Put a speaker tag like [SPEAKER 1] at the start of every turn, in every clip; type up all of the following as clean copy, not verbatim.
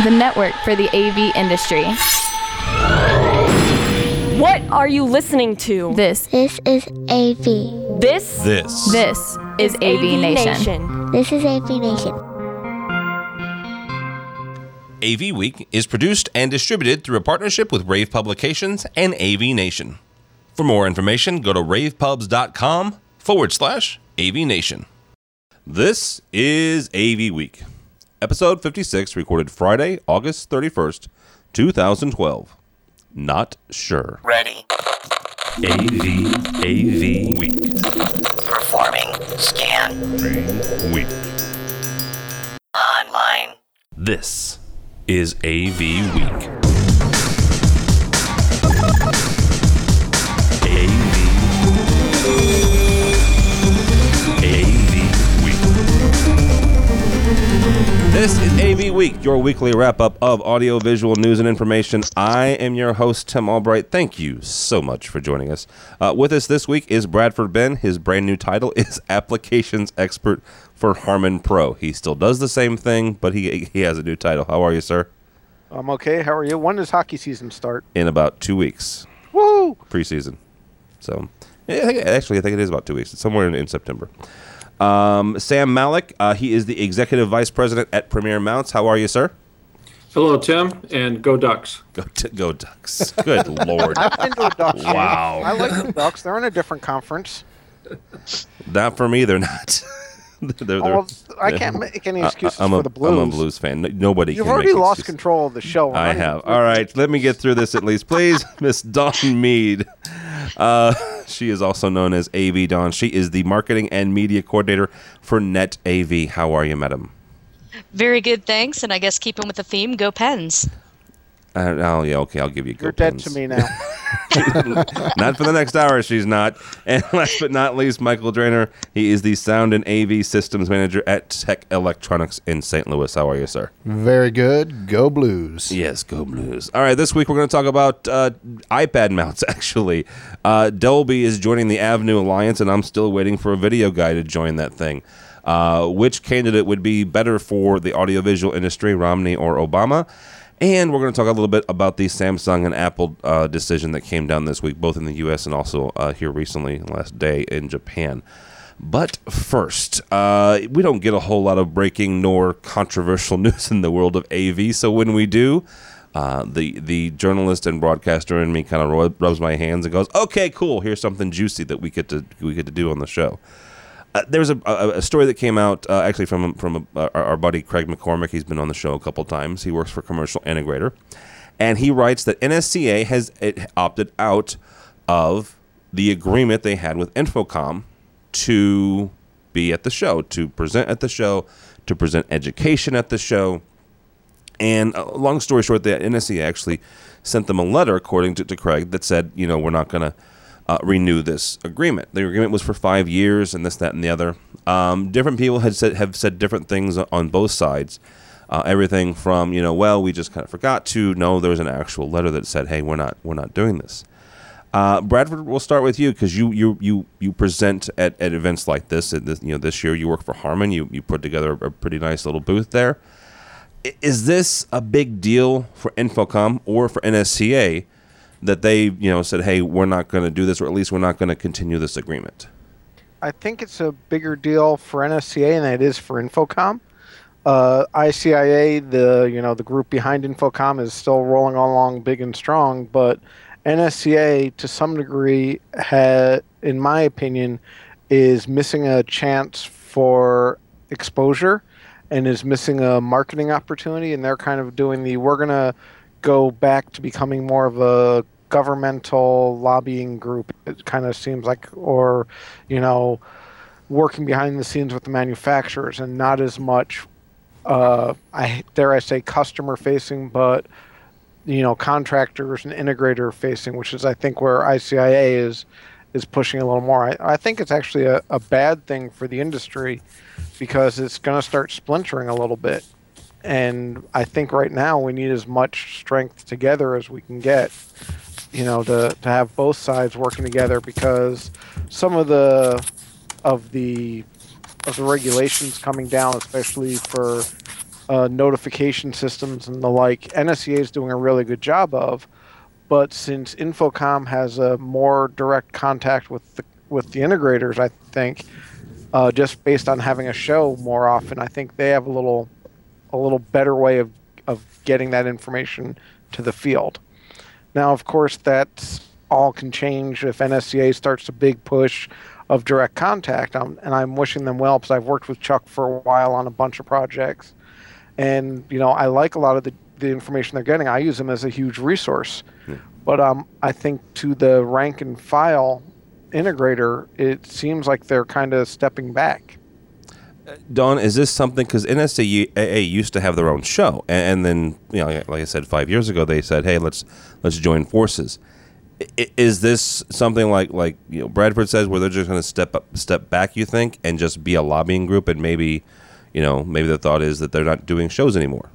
[SPEAKER 1] the network for the AV industry.
[SPEAKER 2] What are you listening to?
[SPEAKER 1] This
[SPEAKER 3] is AV.
[SPEAKER 2] This
[SPEAKER 1] is AV Nation.
[SPEAKER 3] This is AV Nation.
[SPEAKER 4] AV Week is produced and distributed through a partnership with Rave Publications and AV Nation. For more information, go to ravepubs.com/AV Nation. This is AV Week, episode 56, recorded Friday, August 31st, 2012. Not sure.
[SPEAKER 5] Ready.
[SPEAKER 4] AV Week.
[SPEAKER 5] Performing scan.
[SPEAKER 4] Week.
[SPEAKER 5] Online.
[SPEAKER 4] This is AV Week. This is AV Week, your weekly wrap-up of audio-visual news and information. I am your host, Tim Albright. Thank you so much for joining us. With us this week is Bradford Ben. His brand new title is Applications Expert for Harman Pro. He still does the same thing, but he has a new title. How are you, sir?
[SPEAKER 6] I'm okay. How are you? When does hockey season start?
[SPEAKER 4] In about 2 weeks.
[SPEAKER 6] Woo!
[SPEAKER 4] Preseason. So, I think it is about 2 weeks. It's somewhere in September. Sam Malik, he is the Executive Vice President at Premier Mounts. How are you, sir?
[SPEAKER 7] Hello, Tim, and go Ducks.
[SPEAKER 4] Go Ducks. Good Lord.
[SPEAKER 6] I've been to a Ducks game.
[SPEAKER 4] Wow.
[SPEAKER 6] I like the Ducks. They're in a different conference.
[SPEAKER 4] Not for me, they're not.
[SPEAKER 6] I can't make any excuses for the Blues.
[SPEAKER 4] I'm a Blues fan. Nobody
[SPEAKER 6] You've
[SPEAKER 4] can
[SPEAKER 6] already
[SPEAKER 4] make
[SPEAKER 6] lost
[SPEAKER 4] excuses.
[SPEAKER 6] control of the show.
[SPEAKER 4] I have. All right, let me get through this at least, please. Miss Dawn Mead. She is also known as AV Dawn. She is the Marketing and Media Coordinator for Net AV. How are you, madam?
[SPEAKER 8] Very good, thanks. And I guess keeping with the theme, go Pens.
[SPEAKER 4] Yeah, okay, I'll give you
[SPEAKER 6] You're
[SPEAKER 4] go
[SPEAKER 6] dead
[SPEAKER 4] Pens.
[SPEAKER 6] to me now.
[SPEAKER 4] Not for the next hour, she's not. And last but not least, Michael Drainer. He is the Sound and AV Systems Manager at Tech Electronics in St. Louis. How are you, sir?
[SPEAKER 9] Very good. Go Blues.
[SPEAKER 4] Yes, go Blues. All right, this week we're going to talk about iPad mounts, actually. Dolby is joining the Avenue Alliance, and I'm still waiting for a video guy to join that thing. Which candidate would be better for the audiovisual industry, Romney or Obama? And we're going to talk a little bit about the Samsung and Apple decision that came down this week, both in the U.S. and also here recently, last day in Japan. But first, we don't get a whole lot of breaking nor controversial news in the world of AV. So when we do, the journalist and broadcaster in me kind of rubs my hands and goes, "Okay, cool. Here's something juicy that we get to do on the show." There's a story that came out actually from our buddy Craig McCormick. He's been on the show a couple times. He works for Commercial Integrator, and he writes that NSCA has opted out of the agreement they had with Infocom to be at the show, to present at the show, to present education at the show. And long story short, the NSCA actually sent them a letter, according to Craig, that said, we're not going to renew this agreement. The agreement was for 5 years, and this, that, and the other. Different people have said different things on both sides. Everything from we just kind of forgot to no, there was an actual letter that said, hey, we're not doing this. Bradford, we'll start with you because you present at events like this. This year you work for Harman. You put together a pretty nice little booth there. Is this a big deal for Infocom or for NSCA? That they, said, hey, we're not going to do this, or at least we're not going to continue this agreement?
[SPEAKER 6] I think it's a bigger deal for NSCA than it is for Infocom. ICIA, the group behind Infocom, is still rolling along big and strong, but NSCA, to some degree, in my opinion, is missing a chance for exposure and is missing a marketing opportunity, and they're kind of doing we're going to go back to becoming more of a governmental lobbying group, it kind of seems like, or working behind the scenes with the manufacturers and not as much I say customer facing, but contractors and integrator facing, which is I think where ICIA is pushing a little more. I think it's actually a bad thing for the industry because it's going to start splintering a little bit. And I think right now we need as much strength together as we can get, to have both sides working together, because some of the regulations coming down, especially for notification systems and the like, NSCA is doing a really good job of. But since Infocom has a more direct contact with the integrators, I think, just based on having a show more often, I think they have a little better way of getting that information to the field. Now, of course, that all can change if NSCA starts a big push of direct contact, and I'm wishing them well because I've worked with Chuck for a while on a bunch of projects, and I like a lot of the information they're getting. I use them as a huge resource, but I think to the rank and file integrator, it seems like they're kind of stepping back.
[SPEAKER 4] Don, is this something, because NSCA used to have their own show, and then, like I said, 5 years ago, they said, hey, let's join forces. Is this something like Bradford says, where they're just going to step back, you think, and just be a lobbying group, and maybe the thought is that they're not doing shows anymore?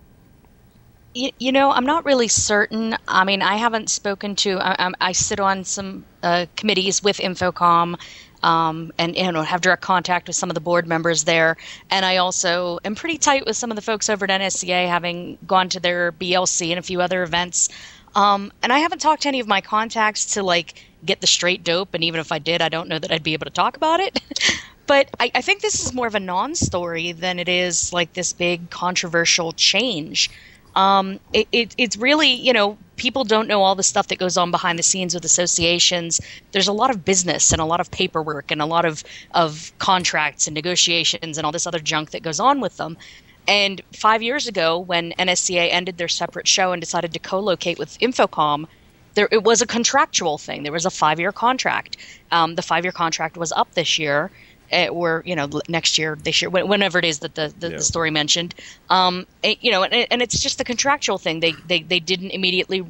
[SPEAKER 8] I'm not really certain. I mean, I haven't spoken to. I sit on some committees with Infocom, and have direct contact with some of the board members there. And I also am pretty tight with some of the folks over at NSCA, having gone to their BLC and a few other events. And I haven't talked to any of my contacts to get the straight dope. And even if I did, I don't know that I'd be able to talk about it. But I think this is more of a non-story than it is like this big controversial change. It's really, people don't know all the stuff that goes on behind the scenes with associations. There's a lot of business and a lot of paperwork and a lot of contracts and negotiations and all this other junk that goes on with them. And 5 years ago, when NSCA ended their separate show and decided to co-locate with Infocom, it was a contractual thing. There was a 5-year contract. The 5-year contract was up this year. Or next year, this year, whenever it is that the story mentioned, and it's just the contractual thing. They didn't immediately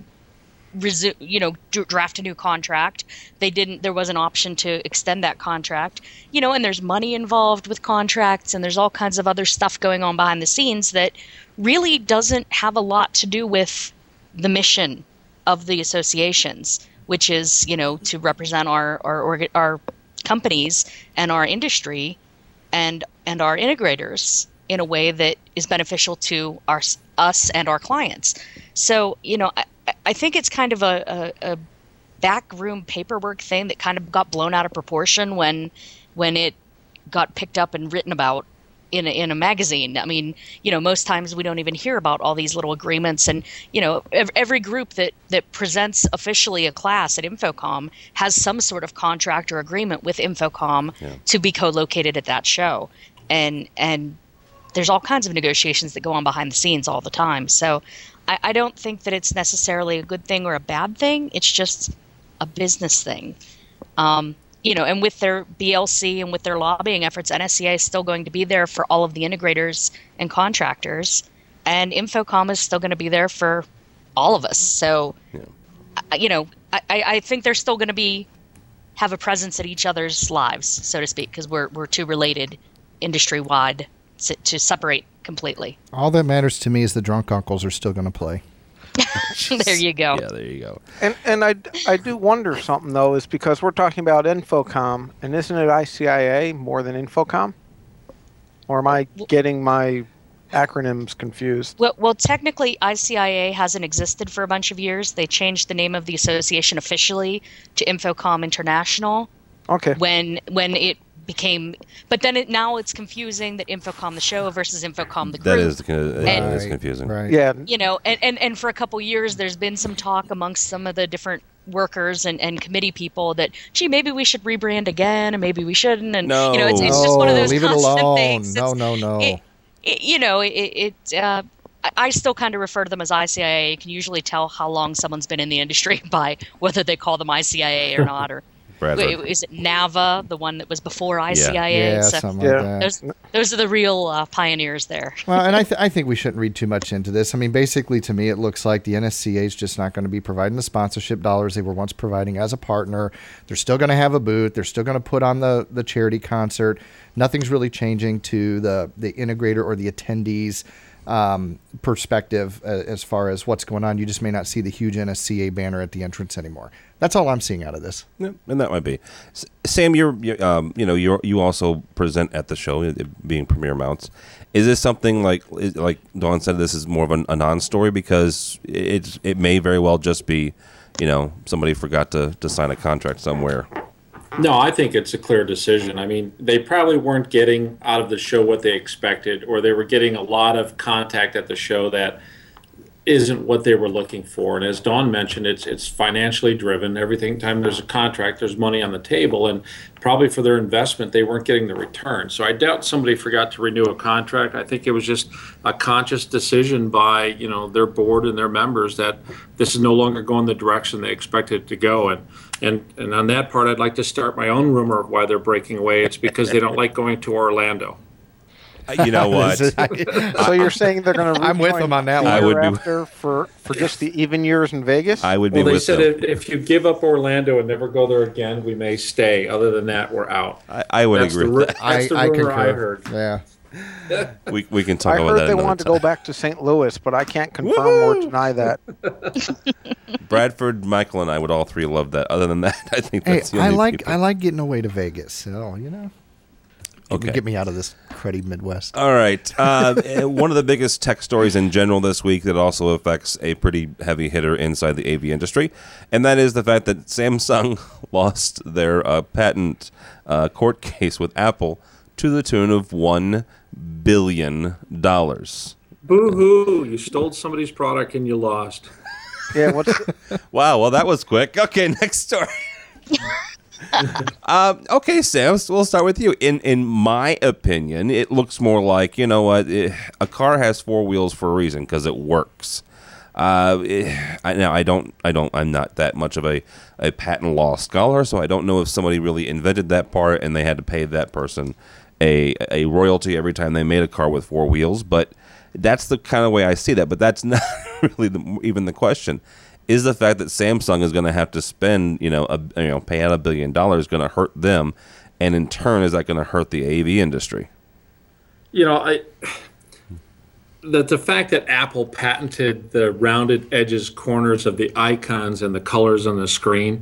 [SPEAKER 8] draft a new contract. There was an option to extend that contract, and there's money involved with contracts, and there's all kinds of other stuff going on behind the scenes that really doesn't have a lot to do with the mission of the associations, which is to represent our companies and our industry and our integrators in a way that is beneficial to us and our clients. So, I think it's kind of a backroom paperwork thing that kind of got blown out of proportion when it got picked up and written about in a magazine. I mean, most times we don't even hear about all these little agreements. And, every group that presents officially a class at Infocom has some sort of contract or agreement with Infocom to be co-located at that show. And there's all kinds of negotiations that go on behind the scenes all the time. So I don't think that it's necessarily a good thing or a bad thing. It's just a business thing. And with their BLC and with their lobbying efforts, NSCA is still going to be there for all of the integrators and contractors, and Infocom is still going to be there for all of us. So, I think they're still going to have a presence at each other's lives, so to speak, because we're too related industry-wide to separate completely.
[SPEAKER 9] All that matters to me is the drunk uncles are still going to play.
[SPEAKER 8] There you go.
[SPEAKER 4] Yeah, there you go.
[SPEAKER 6] And I do wonder something, though, is because we're talking about Infocom, and isn't it ICIA more than Infocom? Or am I getting my acronyms confused?
[SPEAKER 8] Well, technically, ICIA hasn't existed for a bunch of years. They changed the name of the association officially to Infocom International.
[SPEAKER 6] Okay.
[SPEAKER 8] When it became, but then now it's confusing that Infocom the show versus Infocom the group.
[SPEAKER 4] That is confusing.
[SPEAKER 9] Right.
[SPEAKER 6] Yeah.
[SPEAKER 8] And for a couple years, there's been some talk amongst some of the different workers and committee people that, gee, maybe we should rebrand again, and maybe we shouldn't. And
[SPEAKER 4] No.
[SPEAKER 8] it's just one of those
[SPEAKER 9] leave it
[SPEAKER 8] constant
[SPEAKER 9] alone.
[SPEAKER 8] things.
[SPEAKER 9] No.
[SPEAKER 8] I still kind of refer to them as ICIA. You can usually tell how long someone's been in the industry by whether they call them ICIA or not, or is it NAVA, the one that was before ICIA?
[SPEAKER 9] Yeah,
[SPEAKER 8] so
[SPEAKER 9] something like that.
[SPEAKER 8] Those are the real pioneers there.
[SPEAKER 9] Well, and I think we shouldn't read too much into this. I mean, basically, to me, it looks like the NSCA is just not going to be providing the sponsorship dollars they were once providing as a partner. They're still going to have a booth. They're still going to put on the charity concert. Nothing's really changing to the integrator or the attendees. perspective as far as what's going on. You just may not see the huge NSCA banner at the entrance anymore. That's all I'm seeing out of this.
[SPEAKER 4] Yeah, and that might be. Sam, you also present at the show, being Premier Mounts. Is this something like Dawn said? This is more of a non-story because it may very well just be, somebody forgot to sign a contract somewhere.
[SPEAKER 7] No, I think it's a clear decision. I mean, they probably weren't getting out of the show what they expected, or they were getting a lot of contact at the show that isn't what they were looking for. And as Dawn mentioned, it's financially driven. Time there's a contract, there's money on the table, and probably for their investment, they weren't getting the return. So I doubt somebody forgot to renew a contract. I think it was just a conscious decision by their board and their members that this is no longer going the direction they expected it to go. And on that part, I'd like to start my own rumor of why they're breaking away. It's because they don't like going to Orlando.
[SPEAKER 4] You know what?
[SPEAKER 6] So you're saying they're going to?
[SPEAKER 9] I'm with them on that one.
[SPEAKER 4] I would
[SPEAKER 6] after for just the even years in Vegas.
[SPEAKER 4] I would be with them.
[SPEAKER 7] They said if you give up Orlando and never go there again, we may stay. Other than that, we're out.
[SPEAKER 4] I would agree with that.
[SPEAKER 7] That's the rumor I heard.
[SPEAKER 9] Yeah.
[SPEAKER 4] We can talk
[SPEAKER 6] I
[SPEAKER 4] about that.
[SPEAKER 6] heard they wanted to go back to St. Louis, but I can't confirm or deny that.
[SPEAKER 4] Bradford, Michael, and I would all three love that. Other than that, I think that's the
[SPEAKER 9] I
[SPEAKER 4] only people.
[SPEAKER 9] like getting away to Vegas. So
[SPEAKER 4] Okay.
[SPEAKER 9] Get me out of this cruddy Midwest.
[SPEAKER 4] All right. One of the biggest tech stories in general this week that also affects a pretty heavy hitter inside the AV industry, and that is the fact that Samsung lost their patent court case with Apple to the tune of $1 billion.
[SPEAKER 7] Boo-hoo. You stole somebody's product and you lost.
[SPEAKER 6] Yeah.
[SPEAKER 4] Wow. Well, that was quick. Okay, next story. Okay, Sam, so we'll start with you. In my opinion, it looks more like, a car has four wheels for a reason because it works. I'm not that much of a patent law scholar, so I don't know if somebody really invented that part and they had to pay that person a royalty every time they made a car with four wheels. But that's the kind of way I see that. But that's not really even the question. Is the fact that Samsung is going to have to spend, pay out $1 billion going to hurt them, and in turn, is that going to hurt the AV industry?
[SPEAKER 7] The fact that Apple patented the rounded edges, corners of the icons and the colors on the screen,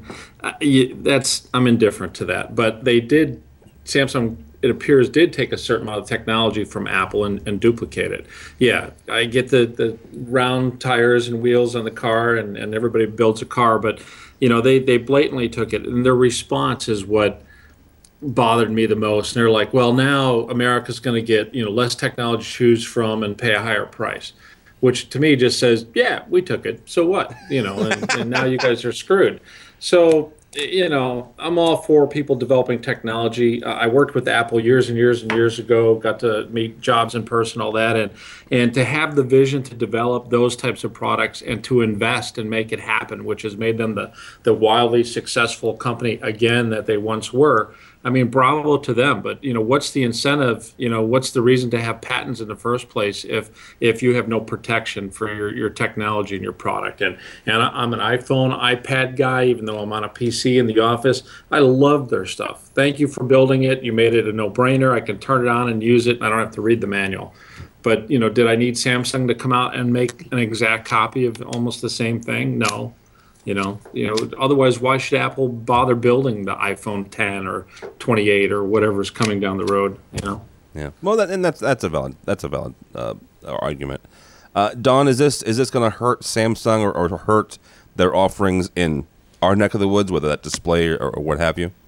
[SPEAKER 7] I'm indifferent to that. But Samsung, it appears, did take a certain amount of technology from Apple and duplicate it. Yeah, I get the round tires and wheels on the car, and everybody builds a car, but they blatantly took it, and their response is what bothered me the most. And they're like, well, now America's going to get less technology to choose from and pay a higher price, which to me just says, yeah, we took it, so what? And now you guys are screwed. So I'm all for people developing technology. I worked with Apple years and years and years ago, got to meet Jobs in person, all that. And to have the vision to develop those types of products and to invest and make it happen, which has made them the wildly successful company, again, that they once were. I mean, bravo to them. But, what's the incentive? What's the reason to have patents in the first place if you have no protection for your technology and your product? And I'm an iPhone, iPad guy, even though I'm on a PC in the office. I love their stuff. Thank you for building it. You made it a no-brainer. I can turn it on and use it, and I don't have to read the manual. But, did I need Samsung to come out and make an exact copy of almost the same thing? No. Otherwise, why should Apple bother building the iPhone 10 or 28 or whatever is coming down the road?
[SPEAKER 4] Yeah. Well, that's a valid argument. Dawn, is this going to hurt Samsung or hurt their offerings in our neck of the woods, whether that display or what have you?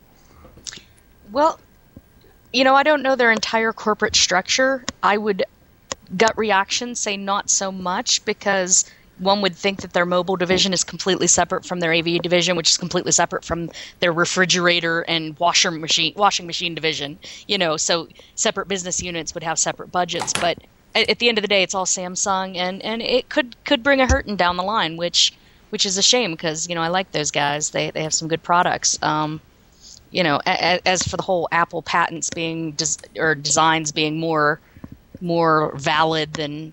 [SPEAKER 8] Well, I don't know their entire corporate structure. I would gut reaction say not so much, because one would think that their mobile division is completely separate from their AV division, which is completely separate from their refrigerator and washing machine division. So separate business units would have separate budgets. But at the end of the day, it's all Samsung, and it could bring a hurting down the line, which is a shame, because I like those guys. They have some good products. As for the whole Apple patents being or designs being more valid than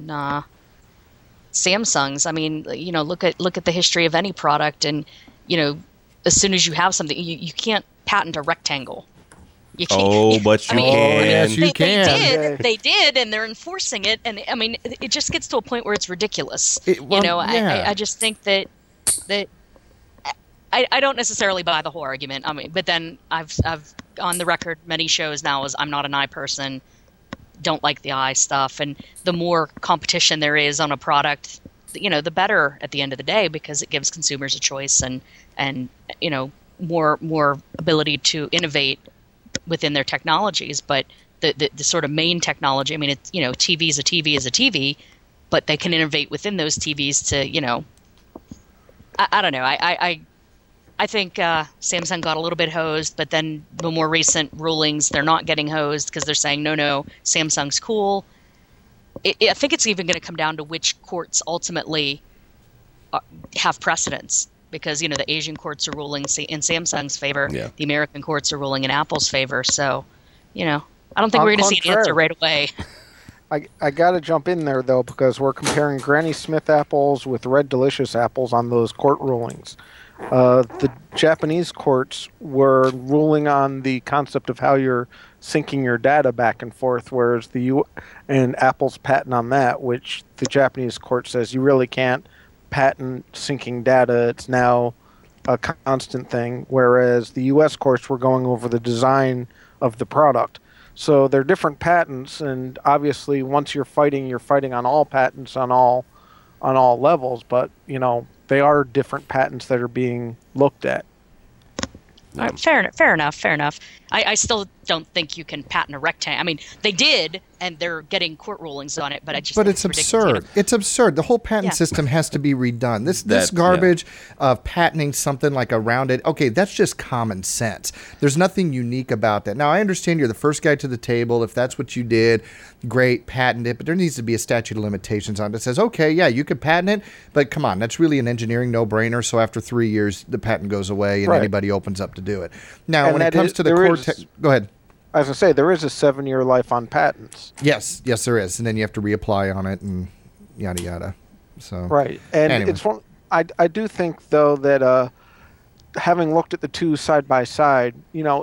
[SPEAKER 8] Samsung's. I mean, look at the history of any product, and as soon as you have something, you can't patent a rectangle. You can't.
[SPEAKER 4] Oh, but you can.
[SPEAKER 9] yes, you can.
[SPEAKER 8] They did, and they're enforcing it. And I mean, it just gets to a point where it's ridiculous.
[SPEAKER 9] Yeah.
[SPEAKER 8] I just think that I don't necessarily buy the whole argument. I mean, but then I've on the record many shows now as I'm not an eye person, don't like the eye stuff, and the more competition there is on a product, the better at the end of the day, because it gives consumers a choice and more ability to innovate within their technologies. But the sort of main technology, I mean, it's TV is a TV, but they can innovate within those TVs to I don't know. I think Samsung got a little bit hosed, but then the more recent rulings, they're not getting hosed because they're saying, no, Samsung's cool. I think it's even going to come down to which courts ultimately have precedence, because, the Asian courts are ruling in Samsung's favor.
[SPEAKER 4] Yeah.
[SPEAKER 8] The American courts are ruling in Apple's favor. So, I don't think we're going to see an answer right away.
[SPEAKER 6] I got to jump in there, though, because we're comparing Granny Smith apples with Red Delicious apples on those court rulings. The Japanese courts were ruling on the concept of how you're syncing your data back and forth, whereas and Apple's patent on that, which the Japanese court says you really can't patent syncing data. It's now a constant thing, whereas the U.S. courts were going over the design of the product. So they're different patents, and obviously once you're fighting on all patents on all levels, but they are different patents that are being looked at.
[SPEAKER 8] All right, fair enough. I still don't think you can patent a rectangle. I mean, they did, and they're getting court rulings on it, but
[SPEAKER 9] But it's absurd. It's absurd. The whole patent system has to be redone. This garbage of patenting something like a rounded. Okay, that's just common sense. There's nothing unique about that. Now, I understand you're the first guy to the table. If that's what you did, great, patent it. But there needs to be a statute of limitations on it that says, okay, yeah, you could patent it, but come on, that's really an engineering no-brainer. So after 3 years, the patent goes away, and anybody opens up to do it. Now, when it comes to the core go ahead.
[SPEAKER 6] As I say, there is a 7-year life on patents.
[SPEAKER 9] Yes, there is, and then you have to reapply on it and yada yada. So
[SPEAKER 6] right, and
[SPEAKER 9] anyway.
[SPEAKER 6] it's one. I do think though that having looked at the two side by side,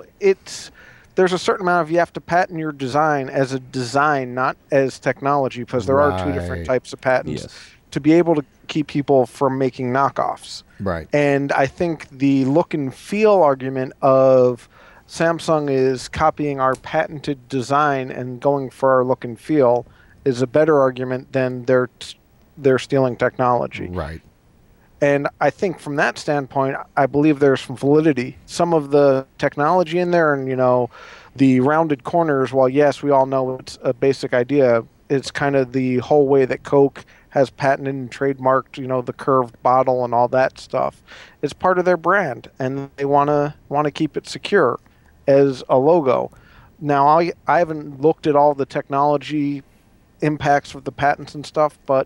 [SPEAKER 6] there's a certain amount of you have to patent your design as a design, not as technology, because there are two different types of patents to be able to keep people from making knockoffs.
[SPEAKER 9] Right,
[SPEAKER 6] and I think the look and feel argument of Samsung is copying our patented design and going for our look and feel is a better argument than they're stealing technology.
[SPEAKER 9] Right.
[SPEAKER 6] And I think from that standpoint, I believe there's some validity. Some of the technology in there and, the rounded corners, while yes, we all know it's a basic idea, it's kind of the whole way that Coke has patented and trademarked, the curved bottle and all that stuff. It's part of their brand, and they want to keep it secure as a logo. Now, I haven't looked at all the technology impacts of the patents and stuff, but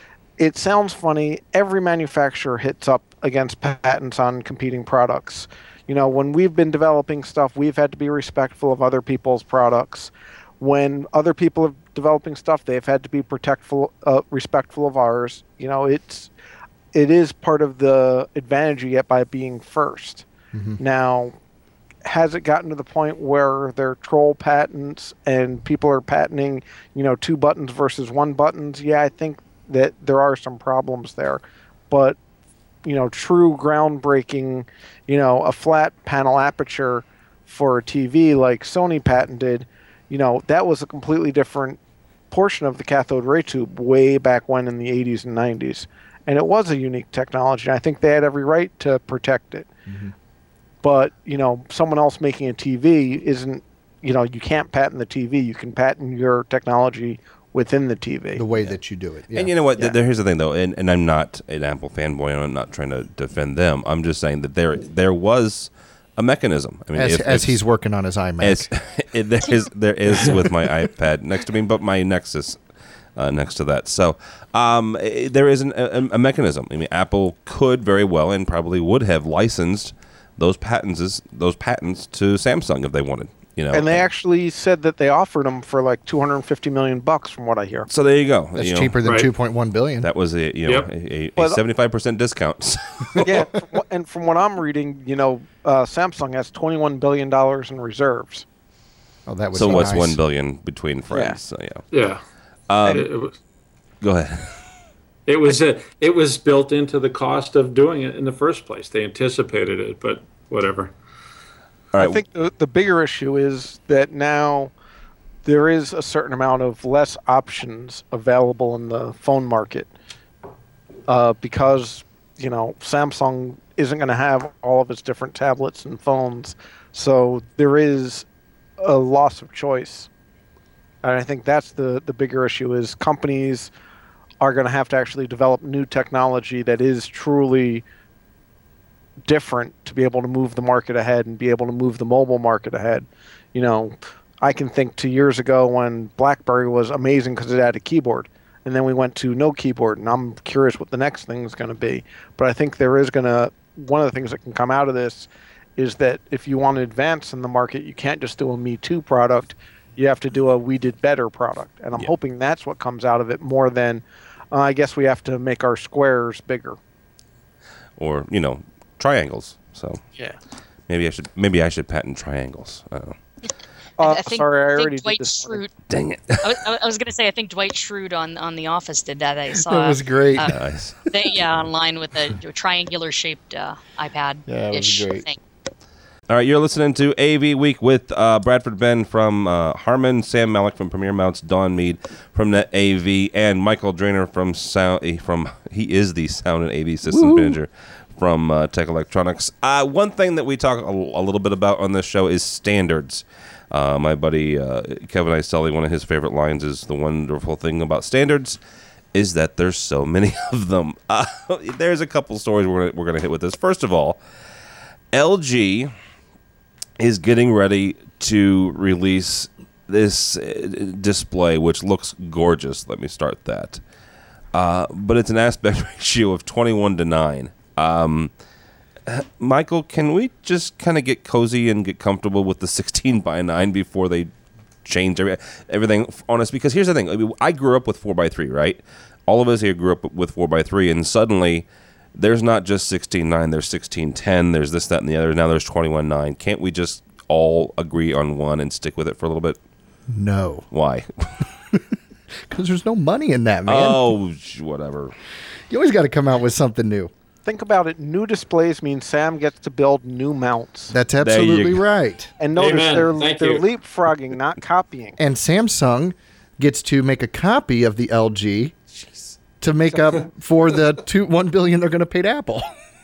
[SPEAKER 6] it sounds funny. Every manufacturer hits up against patents on competing products. When we've been developing stuff, we've had to be respectful of other people's products. When other people are developing stuff, they've had to be respectful of ours. It is part of the advantage you get by being first. Mm-hmm. Now, has it gotten to the point where they're troll patents and people are patenting, 2 buttons versus 1 buttons? Yeah, I think that there are some problems there. But, true groundbreaking, a flat panel aperture for a TV like Sony patented, that was a completely different portion of the cathode ray tube way back when in the 80s and 90s. And it was a unique technology. And I think they had every right to protect it. Mm-hmm. But, someone else making a TV isn't, you can't patent the TV. You can patent your technology within the TV.
[SPEAKER 9] The way that you do it. Yeah.
[SPEAKER 4] And you know what? Yeah. Here's the thing, though, and I'm not an Apple fanboy, and I'm not trying to defend them. I'm just saying that there was a mechanism. I mean,
[SPEAKER 9] as he's working on his iMac.
[SPEAKER 4] There is with my iPad next to me, but my Nexus next to that. So there is a mechanism. I mean, Apple could very well and probably would have licensed those patents to Samsung if they wanted.
[SPEAKER 6] And they actually said that they offered them for like $250 million, from what I hear.
[SPEAKER 4] So there you go.
[SPEAKER 9] That's cheaper than $2.1 billion.
[SPEAKER 4] That was a 75% discount.
[SPEAKER 6] Yeah, and from what I'm reading, Samsung has $21 billion in reserves.
[SPEAKER 9] Oh, that was
[SPEAKER 4] so. What's
[SPEAKER 9] nice.
[SPEAKER 4] 1 billion between friends?
[SPEAKER 6] Yeah.
[SPEAKER 4] So,
[SPEAKER 7] Yeah.
[SPEAKER 4] Go ahead.
[SPEAKER 7] It was built into the cost of doing it in the first place. They anticipated it, but whatever.
[SPEAKER 4] All right.
[SPEAKER 6] I think the bigger issue is that now there is a certain amount of less options available in the phone market because, Samsung isn't going to have all of its different tablets and phones. So there is a loss of choice. And I think that's the bigger issue is companies are going to have to actually develop new technology that is truly different to be able to move the market ahead and be able to move the mobile market ahead. I can think 2 years ago when BlackBerry was amazing because it had a keyboard, and then we went to no keyboard, and I'm curious what the next thing is going to be. But I think there is one of the things that can come out of this is that if you want to advance in the market, you can't just do a Me Too product. You have to do a We Did Better product. And I'm hoping that's what comes out of it more than, I guess we have to make our squares bigger.
[SPEAKER 4] Or, triangles. So
[SPEAKER 6] yeah,
[SPEAKER 4] maybe I should patent triangles. I don't know.
[SPEAKER 8] I think
[SPEAKER 6] already
[SPEAKER 8] Dwight
[SPEAKER 6] did this.
[SPEAKER 8] Schrute.
[SPEAKER 4] Dang it!
[SPEAKER 8] I was going to say I think Dwight Schrute on The Office did that. I saw
[SPEAKER 9] That was great.
[SPEAKER 4] Nice.
[SPEAKER 8] Online with a triangular shaped iPad.
[SPEAKER 9] Yeah, it was great.
[SPEAKER 8] Thing.
[SPEAKER 4] All right, you're listening to AV Week with Bradford Ben from Harman, Sam Malik from Premier Mounts, Don Mead from Net AV, and Michael Drainer from he is the Sound and AV Systems Manager from Tech Electronics. One thing that we talk a little bit about on this show is standards. My buddy Kevin Iselli, one of his favorite lines is the wonderful thing about standards is that there's so many of them. There's a couple stories we're going to hit with this. First of all, LG is getting ready to release this display, which looks gorgeous. Let me start that. But it's an aspect ratio of 21:9. Michael, can we just kind of get cozy and get comfortable with the 16:9 before they change everything on us? Because here's the thing. I grew up with 4:3, right? All of us here grew up with 4:3, and suddenly there's not just 16:9, there's 16:10, there's this, that, and the other. Now there's 21:9. Can't we just all agree on one and stick with it for a little bit?
[SPEAKER 9] No.
[SPEAKER 4] Why?
[SPEAKER 9] Because there's no money in that, man.
[SPEAKER 4] Oh, whatever.
[SPEAKER 9] You always got to come out with something new.
[SPEAKER 6] Think about it. New displays means Sam gets to build new mounts.
[SPEAKER 9] That's absolutely right.
[SPEAKER 6] And notice
[SPEAKER 7] Amen.
[SPEAKER 6] they're
[SPEAKER 7] Thank you.
[SPEAKER 6] leapfrogging, not copying.
[SPEAKER 9] And Samsung gets to make a copy of the LG to make up for the $1 billion they're going to pay to Apple.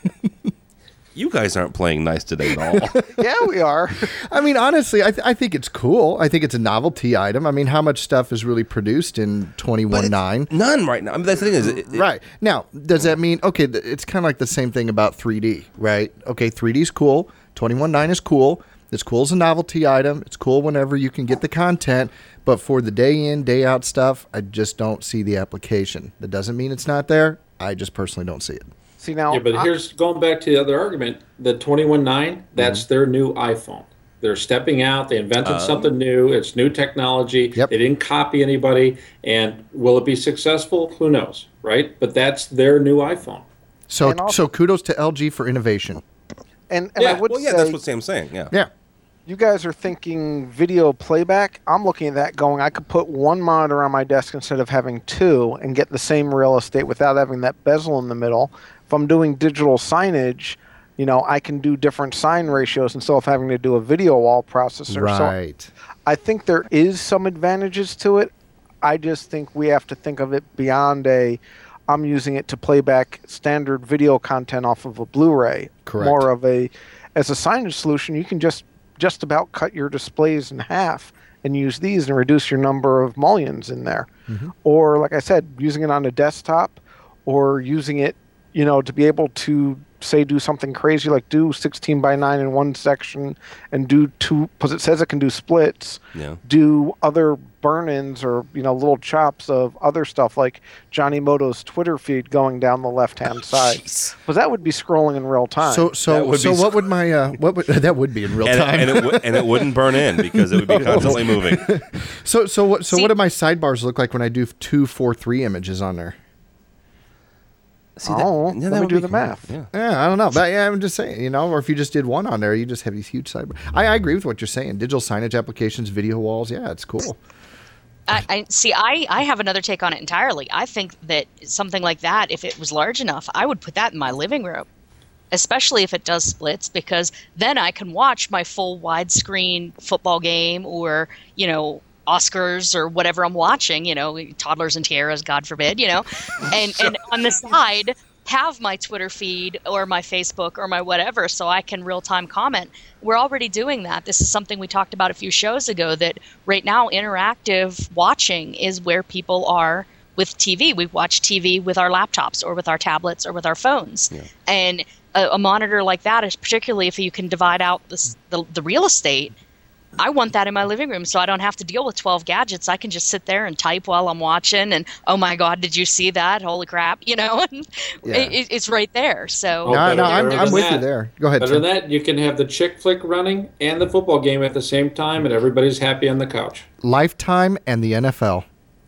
[SPEAKER 4] You guys aren't playing nice today at all.
[SPEAKER 6] Yeah, we are.
[SPEAKER 9] I mean, honestly, I think it's cool. I think it's a novelty item. I mean, how much stuff is really produced in 21.9?
[SPEAKER 4] None right now. I mean, that's the thing is,
[SPEAKER 9] right. Now, does that mean, okay, it's kind of like the same thing about 3D, right? Okay, 3D is cool. 21.9 is cool. It's cool as a novelty item. It's cool whenever you can get the content. But for the day in, day out stuff, I just don't see the application. That doesn't mean it's not there. I just personally don't see it.
[SPEAKER 6] See now,
[SPEAKER 7] yeah, but here's going back to the other argument. The 21.9, that's their new iPhone. They're stepping out. They invented something new. It's new technology.
[SPEAKER 9] Yep.
[SPEAKER 7] They didn't copy anybody. And will it be successful? Who knows, right? But that's their new iPhone.
[SPEAKER 9] So,
[SPEAKER 6] And also-
[SPEAKER 9] so kudos to LG for innovation.
[SPEAKER 6] and
[SPEAKER 7] Yeah,
[SPEAKER 6] I would
[SPEAKER 4] well, yeah,
[SPEAKER 6] say,
[SPEAKER 4] that's what Sam's saying. Yeah.
[SPEAKER 9] Yeah.
[SPEAKER 6] you guys are thinking video playback. I'm looking at that going, I could put one monitor on my desk instead of having two and get the same real estate without having that bezel in the middle. If I'm doing digital signage, I can do different sign ratios instead of having to do a video wall processor.
[SPEAKER 9] Right.
[SPEAKER 6] So I think there is some advantages to it. I just think we have to think of it beyond I'm using it to play back standard video content off of a Blu-ray.
[SPEAKER 9] Correct.
[SPEAKER 6] More of as a signage solution, you can just about cut your displays in half and use these and reduce your number of mullions in there.
[SPEAKER 9] Mm-hmm.
[SPEAKER 6] Or, like I said, using it on a desktop or using it, to be able to, say, do something crazy like do 16:9 in one section and do two, because it says it can do splits,
[SPEAKER 4] Yeah.
[SPEAKER 6] do other burn-ins or, little chops of other stuff like Johnny Moto's Twitter feed going down the left-hand side. Because that would be scrolling in real time.
[SPEAKER 9] So what would my that would be in real time?
[SPEAKER 4] And it wouldn't burn in because it would be constantly moving.
[SPEAKER 9] So what do my sidebars look like when I do 2, 4, 3 images on there?
[SPEAKER 4] See,
[SPEAKER 6] let me do the math.
[SPEAKER 4] Yeah.
[SPEAKER 9] I don't know. But I'm just saying, or if you just did one on there, you just have these huge sidebar. I agree with what you're saying. Digital signage applications, video walls. Yeah, it's cool.
[SPEAKER 8] I have another take on it entirely. I think that something like that, if it was large enough, I would put that in my living room, especially if it does splits, because then I can watch my full widescreen football game or, Oscars or whatever I'm watching, toddlers and tiaras, God forbid, and on the side have my Twitter feed or my Facebook or my whatever, so I can real-time comment. We're already doing that. This is something we talked about a few shows ago, that right now interactive watching is where people are with TV. We watch TV with our laptops or with our tablets or with our phones. Yeah. And a monitor like that, is particularly if you can divide out the real estate, I want that in my living room so I don't have to deal with 12 gadgets. I can just sit there and type while I'm watching and, oh my God, did you see that? Holy crap, it's right there. So
[SPEAKER 9] I'm with you there. Go ahead.
[SPEAKER 7] Better than that, you can have the chick flick running and the football game at the same time, and everybody's happy on the couch.
[SPEAKER 9] Lifetime and the NFL.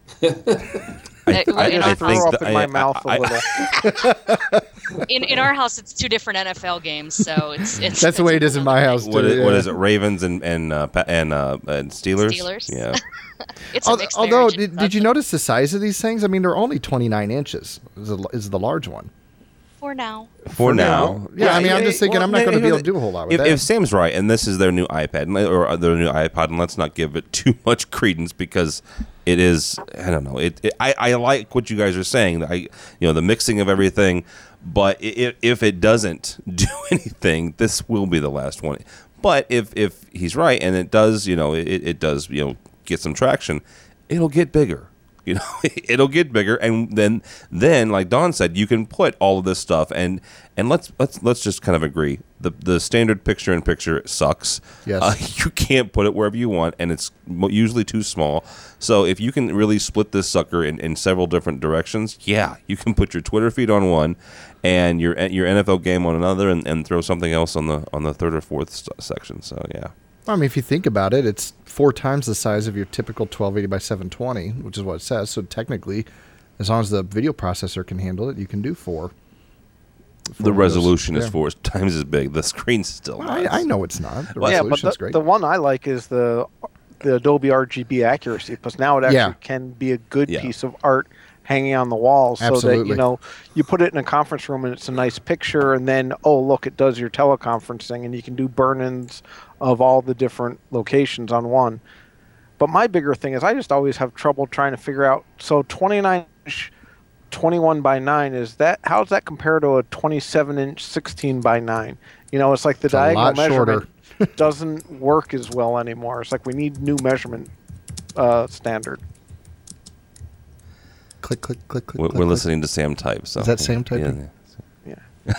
[SPEAKER 6] I throw up in my mouth a little.
[SPEAKER 8] In our house, it's two different NFL games, so it's
[SPEAKER 9] that's the way it is in my house too.
[SPEAKER 4] What is it? Ravens and Steelers.
[SPEAKER 8] Steelers.
[SPEAKER 4] Yeah.
[SPEAKER 8] It's a mixed
[SPEAKER 9] although,
[SPEAKER 8] marriage.
[SPEAKER 9] did you notice the size of these things? I mean, they're only 29 inches. Is the large one.
[SPEAKER 8] For now.
[SPEAKER 9] Yeah, I mean, I'm just thinking I'm not going to be able to do a whole lot with that.
[SPEAKER 4] If Sam's right, and this is their new iPad or their new iPod, and let's not give it too much credence because it is, I don't know. I like what you guys are saying. The mixing of everything, but if it doesn't do anything, this will be the last one. But if he's right and it does, it does, get some traction, it'll get bigger. It'll get bigger, and then like Don said, you can put all of this stuff, and let's just kind of agree. The standard picture-in-picture sucks.
[SPEAKER 9] Yes.
[SPEAKER 4] You can't put it wherever you want, and it's usually too small. So if you can really split this sucker in several different directions, yeah, you can put your Twitter feed on one, and your NFL game on another, and throw something else on the third or fourth section. So yeah.
[SPEAKER 9] I mean, if you think about it, it's 4 times the size of your typical 1280 by 720, which is what it says. So technically, as long as the video processor can handle it, you can do 4.
[SPEAKER 4] The resolution is 4 times as big. The screen's still not.
[SPEAKER 9] I know it's not. The
[SPEAKER 6] resolution's
[SPEAKER 9] but great.
[SPEAKER 6] The one I like is the Adobe RGB accuracy, because now it actually can be a good piece of art hanging on the wall, so
[SPEAKER 9] Absolutely.
[SPEAKER 6] that you put it in a conference room and it's a nice picture, and then look, it does your teleconferencing, and you can do burn-ins of all the different locations on one. But my bigger thing is I just always have trouble trying to figure out, so 29-inch 21 by 9, how does that compare to a 27-inch 16 by 9? It's like the diagonal measurement doesn't work as well anymore. It's like we need new measurement standard.
[SPEAKER 9] Click, click, click, click.
[SPEAKER 4] We're listening to Sam type. So
[SPEAKER 9] is that Sam typing?
[SPEAKER 6] Yeah.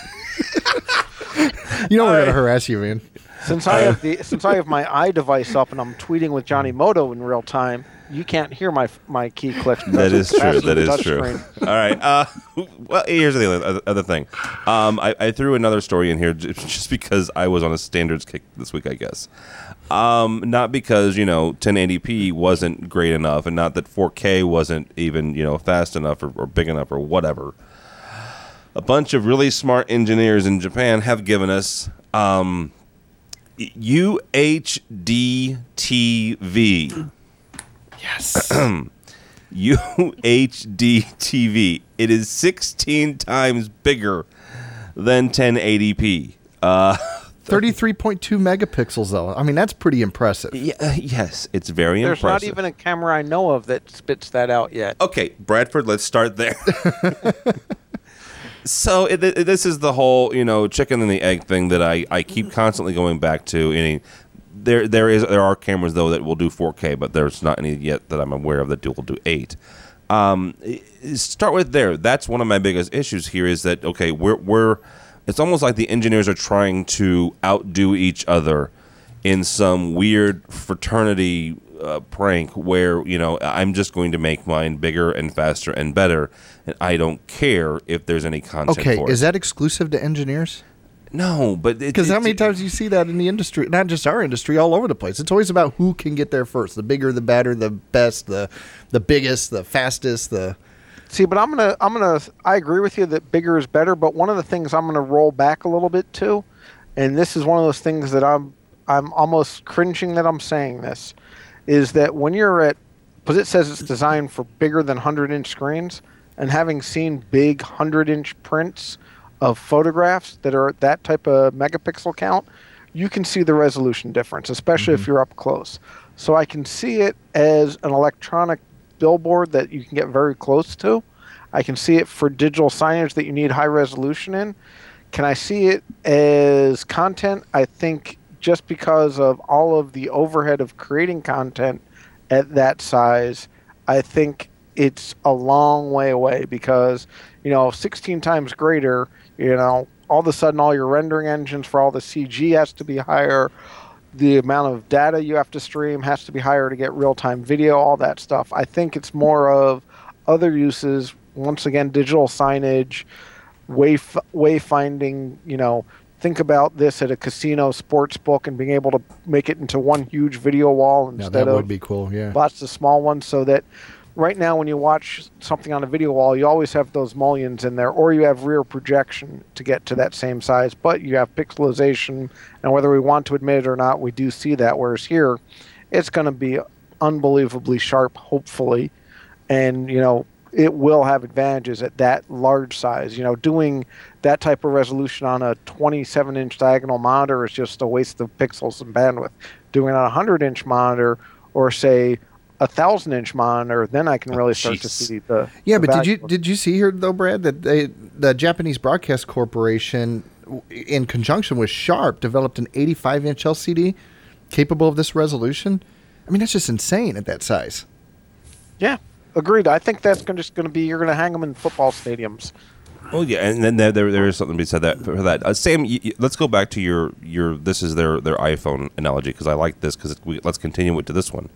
[SPEAKER 9] We're gonna harass you, man.
[SPEAKER 6] Since I have my iDevice up and I'm tweeting with Johnny Moto in real time, you can't hear my key clicks.
[SPEAKER 4] That is true. That is true. All right. Well, here's the other thing. I threw another story in here just because I was on a standards kick this week, I guess. Not because 1080p wasn't great enough, and not that 4K wasn't even fast enough or big enough or whatever. A bunch of really smart engineers in Japan have given us UHD TV.
[SPEAKER 9] Yes.
[SPEAKER 4] UHD TV. It is 16 times bigger than 1080p.
[SPEAKER 9] 33.2 megapixels, though. I mean, that's pretty impressive.
[SPEAKER 4] Yes, it's very
[SPEAKER 6] impressive. There's not even a camera I know of that spits that out yet.
[SPEAKER 4] Okay, Bradford, let's start there. So this is the whole, chicken and the egg thing that I keep constantly going back to. There are cameras though that will do 4K, but there's not any yet that I'm aware of that will do 8. Start with there. That's one of my biggest issues here. Is that we're it's almost like the engineers are trying to outdo each other in some weird fraternity prank where I'm just going to make mine bigger and faster and better, and I don't care if there's any content.
[SPEAKER 9] Okay,
[SPEAKER 4] for it.
[SPEAKER 9] Is that exclusive to engineers?
[SPEAKER 4] No, but
[SPEAKER 9] because how many times you see that in the industry, not just our industry, all over the place. It's always about who can get there first. The bigger, the better, the best, the biggest, the fastest.
[SPEAKER 6] See, but I agree with you that bigger is better, but one of the things I'm gonna roll back a little bit too, and this is one of those things that I'm almost cringing that I'm saying this, is that when you're at, because it says it's designed for bigger than 100-inch screens, and having seen big 100-inch prints of photographs that are at that type of megapixel count, you can see the resolution difference, especially if you're up close. So I can see it as an electronic billboard that you can get very close to. I can see it for digital signage that you need high resolution in. Can I see it as content? I think just because of all of the overhead of creating content at that size, I think it's a long way away because, 16 times greater, all of a sudden all your rendering engines for all the CG has to be higher. The amount of data you have to stream has to be higher to get real-time video, all that stuff. I think it's more of other uses, once again, digital signage, wayfinding, think about this at a casino sports book and being able to make it into one huge video wall instead
[SPEAKER 9] that would be cool, yeah.
[SPEAKER 6] lots of small ones, so that right now when you watch something on a video wall, you always have those mullions in there, or you have rear projection to get to that same size, but you have pixelization, and whether we want to admit it or not, we do see that, whereas here, it's going to be unbelievably sharp, hopefully, and, it will have advantages at that large size. Doing that type of resolution on a 27-inch diagonal monitor is just a waste of pixels and bandwidth. Doing it on a 100-inch monitor, or say 1,000-inch monitor, then I can really start to see the.
[SPEAKER 9] Yeah,
[SPEAKER 6] the
[SPEAKER 9] but
[SPEAKER 6] value.
[SPEAKER 9] did you see here though, Brad, that the Japanese Broadcast Corporation, in conjunction with Sharp, developed an 85-inch LCD capable of this resolution? I mean, that's just insane at that size.
[SPEAKER 6] Yeah, agreed. I think that's just going to be, you're going to hang them in football stadiums.
[SPEAKER 4] Well, yeah, and then there is something to be said for that. Sam, let's go back to your this is their iPhone analogy, because I like this, because let's continue it to this one.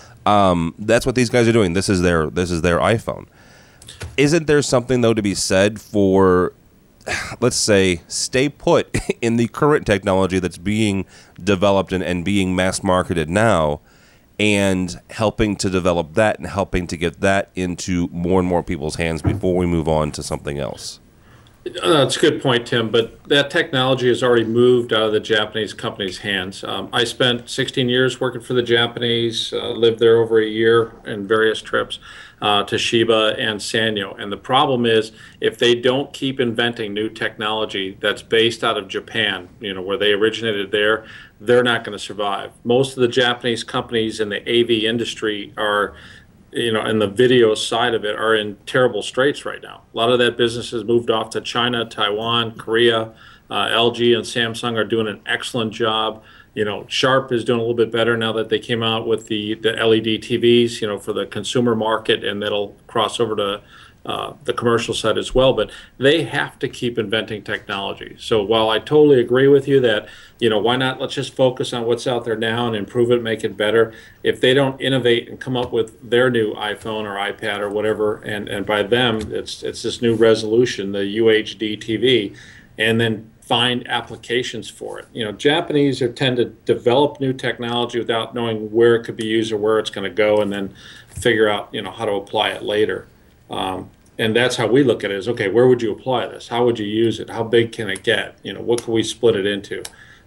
[SPEAKER 4] That's what these guys are doing. This is their iPhone. Isn't there something though to be said for, let's say, stay put in the current technology that's being developed and being mass marketed now, and helping to develop that and helping to get that into more and more people's hands before we move on to something else?
[SPEAKER 7] That's a good point, Tim, but that technology has already moved out of the Japanese company's hands. I spent 16 years working for the Japanese, lived there over a year in various trips, Toshiba and Sanyo. And the problem is, if they don't keep inventing new technology that's based out of Japan, where they originated there, they're not going to survive. Most of the Japanese companies in the AV industry are, and the video side of it, are in terrible straits right now. A lot of that business has moved off to China, Taiwan, Korea. LG and Samsung are doing an excellent job. Sharp is doing a little bit better now that they came out with the LED TVs, for the consumer market, and that'll cross over to the commercial side as well. But they have to keep inventing technology. So while I totally agree with you that, why not, let's just focus on what's out there now and improve it, make it better. If they don't innovate and come up with their new iPhone or iPad or whatever, and by them, it's this new resolution, the UHD TV, and then find applications for it. Japanese tend to develop new technology without knowing where it could be used or where it's going to go, and then figure out, how to apply it later. And that's how we look at it, is, okay, where would you apply this? How would you use it? How big can it get? What can we split it into?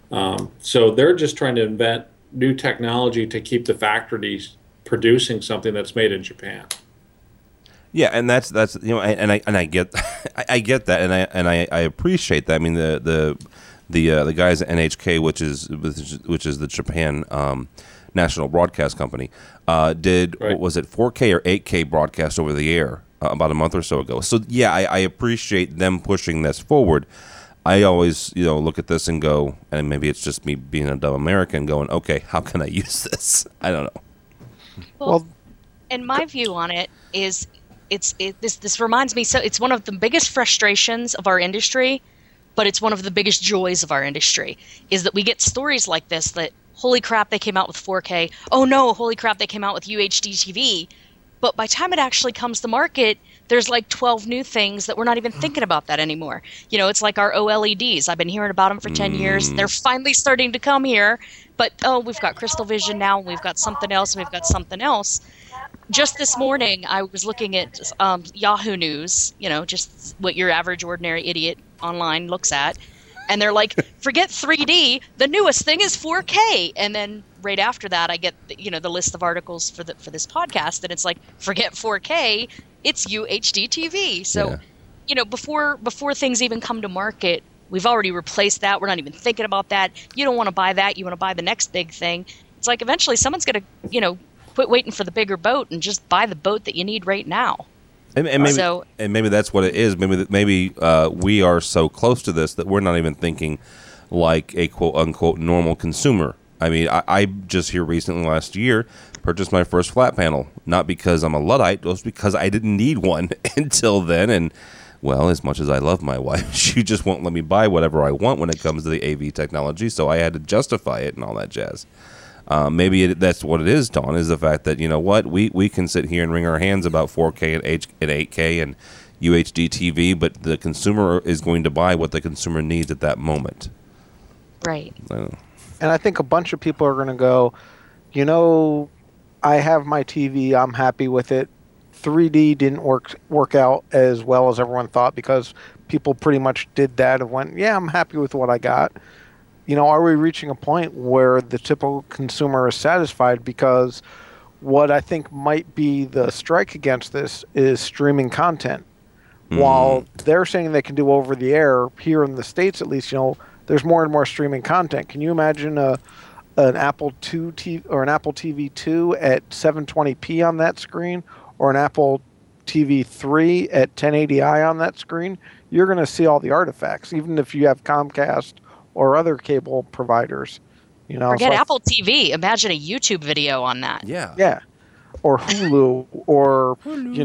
[SPEAKER 7] So they're just trying to invent new technology to keep the factories producing something that's made in Japan.
[SPEAKER 4] Yeah, and that's and I get I get that, and I appreciate that. I mean, the guys at NHK, which is the Japan National Broadcast Company, did,
[SPEAKER 7] right,
[SPEAKER 4] what was it, 4K or 8K broadcast over the air about a month or so ago. So yeah, I appreciate them pushing this forward. I always look at this and go, and maybe it's just me being a dumb American going, okay, how can I use this? I don't know.
[SPEAKER 8] Well, and my view on it is, this reminds me, so it's one of the biggest frustrations of our industry, but it's one of the biggest joys of our industry, is that we get stories like this that, holy crap, they came out with 4K. Oh no, holy crap, they came out with UHD TV. But by the time it actually comes to market, there's like 12 new things that we're not even thinking about that anymore. It's like our OLEDs. I've been hearing about them for 10 years. They're finally starting to come here. But, we've got Crystal Vision now, we've got something else, and we've got something else. just this morning, I was looking at Yahoo News, just what your average ordinary idiot online looks at. And they're like, forget 3D, the newest thing is 4K. And then right after that, I get, the list of articles for this podcast. And it's like, forget 4K, it's UHD TV. So, before things even come to market, we've already replaced that. We're not even thinking about that. You don't want to buy that. You want to buy the next big thing. It's like eventually someone's going to, quit waiting for the bigger boat and just buy the boat that you need right now.
[SPEAKER 4] And maybe that's what it is. Maybe we are so close to this that we're not even thinking like a quote unquote normal consumer. I mean, I just here recently last year purchased my first flat panel, not because I'm a Luddite, it was because I didn't need one until then. And well, as much as I love my wife, she just won't let me buy whatever I want when it comes to the AV technology. So I had to justify it and all that jazz. Maybe that's what it is, Dawn, is the fact that, we can sit here and wring our hands about 4K and 8K and UHD TV, but the consumer is going to buy what the consumer needs at that moment.
[SPEAKER 8] Right.
[SPEAKER 6] And I think a bunch of people are going to go, I have my TV, I'm happy with it. 3D didn't work out as well as everyone thought because people pretty much did that and went, yeah, I'm happy with what I got. Are we reaching a point where the typical consumer is satisfied? Because what I think might be the strike against this is streaming content. While they're saying they can do over the air, here in the States at least, there's more and more streaming content. Can you imagine an Apple II TV or an Apple TV 2 at 720p on that screen, or an Apple TV 3 at 1080i on that screen? You're going to see all the artifacts, even if you have Comcast or other cable providers,
[SPEAKER 8] Forget Apple TV. Imagine a YouTube video on that.
[SPEAKER 6] Yeah. Or Hulu, or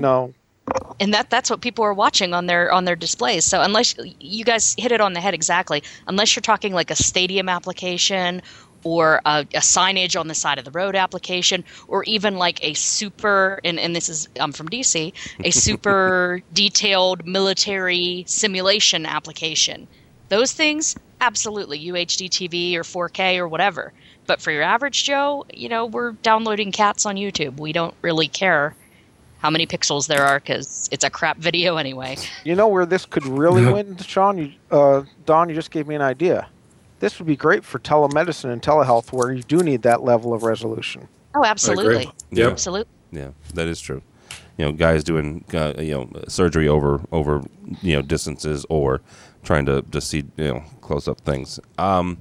[SPEAKER 8] And that's what people are watching on their displays. So unless you guys hit it on the head exactly, unless you're talking like a stadium application or a signage on the side of the road application, or even like a super, and this is, I'm from DC, a super detailed military simulation application. Those things, absolutely, UHD TV or 4K or whatever. But for your average Joe, we're downloading cats on YouTube. We don't really care how many pixels there are because it's a crap video anyway.
[SPEAKER 6] Where this could really win, Sean? Dawn, you just gave me an idea. This would be great for telemedicine and telehealth where you do need that level of resolution.
[SPEAKER 8] Oh, absolutely.
[SPEAKER 7] Yeah.
[SPEAKER 8] Absolutely.
[SPEAKER 4] Yeah, that is true. Guys doing surgery over distances, or trying to see close up things. About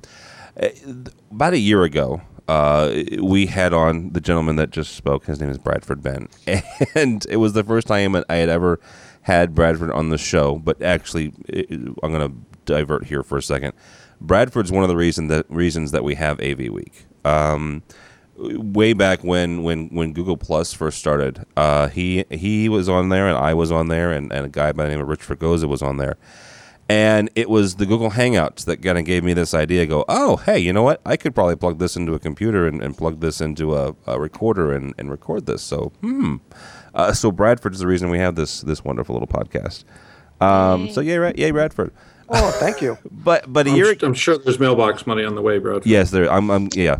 [SPEAKER 4] a year ago, we had on the gentleman that just spoke. His name is Bradford Ben, and it was the first time I had ever had Bradford on the show. But actually, I'm going to divert here for a second. Bradford's one of the reasons that we have AV Week. Way back when Google Plus first started, he was on there, and I was on there, and a guy by the name of Rich Fregosa was on there. And it was the Google Hangouts that kind of gave me this idea. Go, oh, hey, you know what? I could probably plug this into a computer and plug this into a recorder and record this. So, so Bradford is the reason we have this wonderful little podcast. So yay, Bradford.
[SPEAKER 6] Oh, thank you.
[SPEAKER 4] But a year,
[SPEAKER 7] I'm sure there's mailbox money on the way, Bradford.
[SPEAKER 4] Yes, there. Yeah.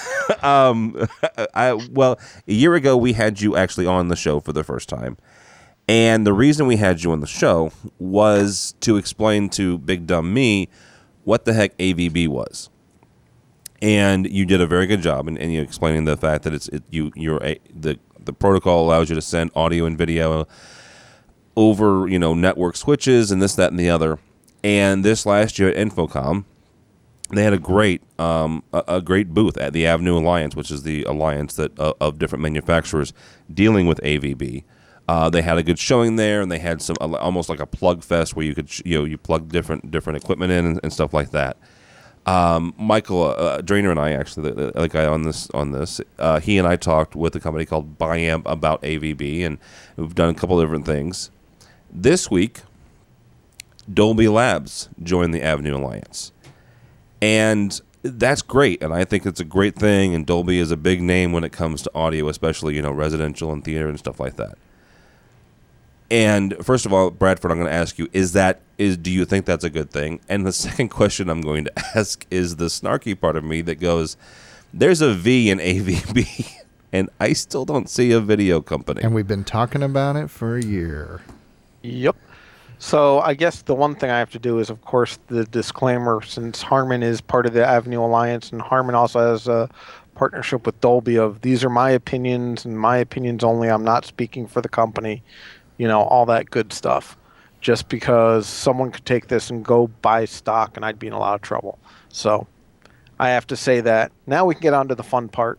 [SPEAKER 4] Well, a year ago we had you actually on the show for the first time. And the reason we had you on the show was to explain to Big Dumb Me what the heck AVB was. And you did a very good job in you explaining the fact that the protocol allows you to send audio and video over, network switches and this, that, and the other. And this last year at Infocom, they had a great booth at the Avenue Alliance, which is the alliance that of different manufacturers dealing with AVB. They had a good showing there, and they had some almost like a plug fest where you could you plug different equipment in and stuff like that. Michael Drainer and I, actually, the guy on this, he and I talked with a company called Biamp about AVB, and we've done a couple of different things. This week, Dolby Labs joined the Avenue Alliance, and that's great, and I think it's a great thing, and Dolby is a big name when it comes to audio, especially residential and theater and stuff like that. And first of all, Bradford, I'm going to ask you, do you think that's a good thing? And the second question I'm going to ask is the snarky part of me that goes, there's a V in AVB. and I still don't see a video company.
[SPEAKER 9] And we've been talking about it for a year.
[SPEAKER 6] Yep. So I guess the one thing I have to do is, of course, the disclaimer, since Harman is part of the Avenue Alliance, and Harman also has a partnership with Dolby of these are my opinions and my opinions only. I'm not speaking for the company, all that good stuff. Just because someone could take this and go buy stock and I'd be in a lot of trouble. So I have to say that. Now we can get on to the fun part.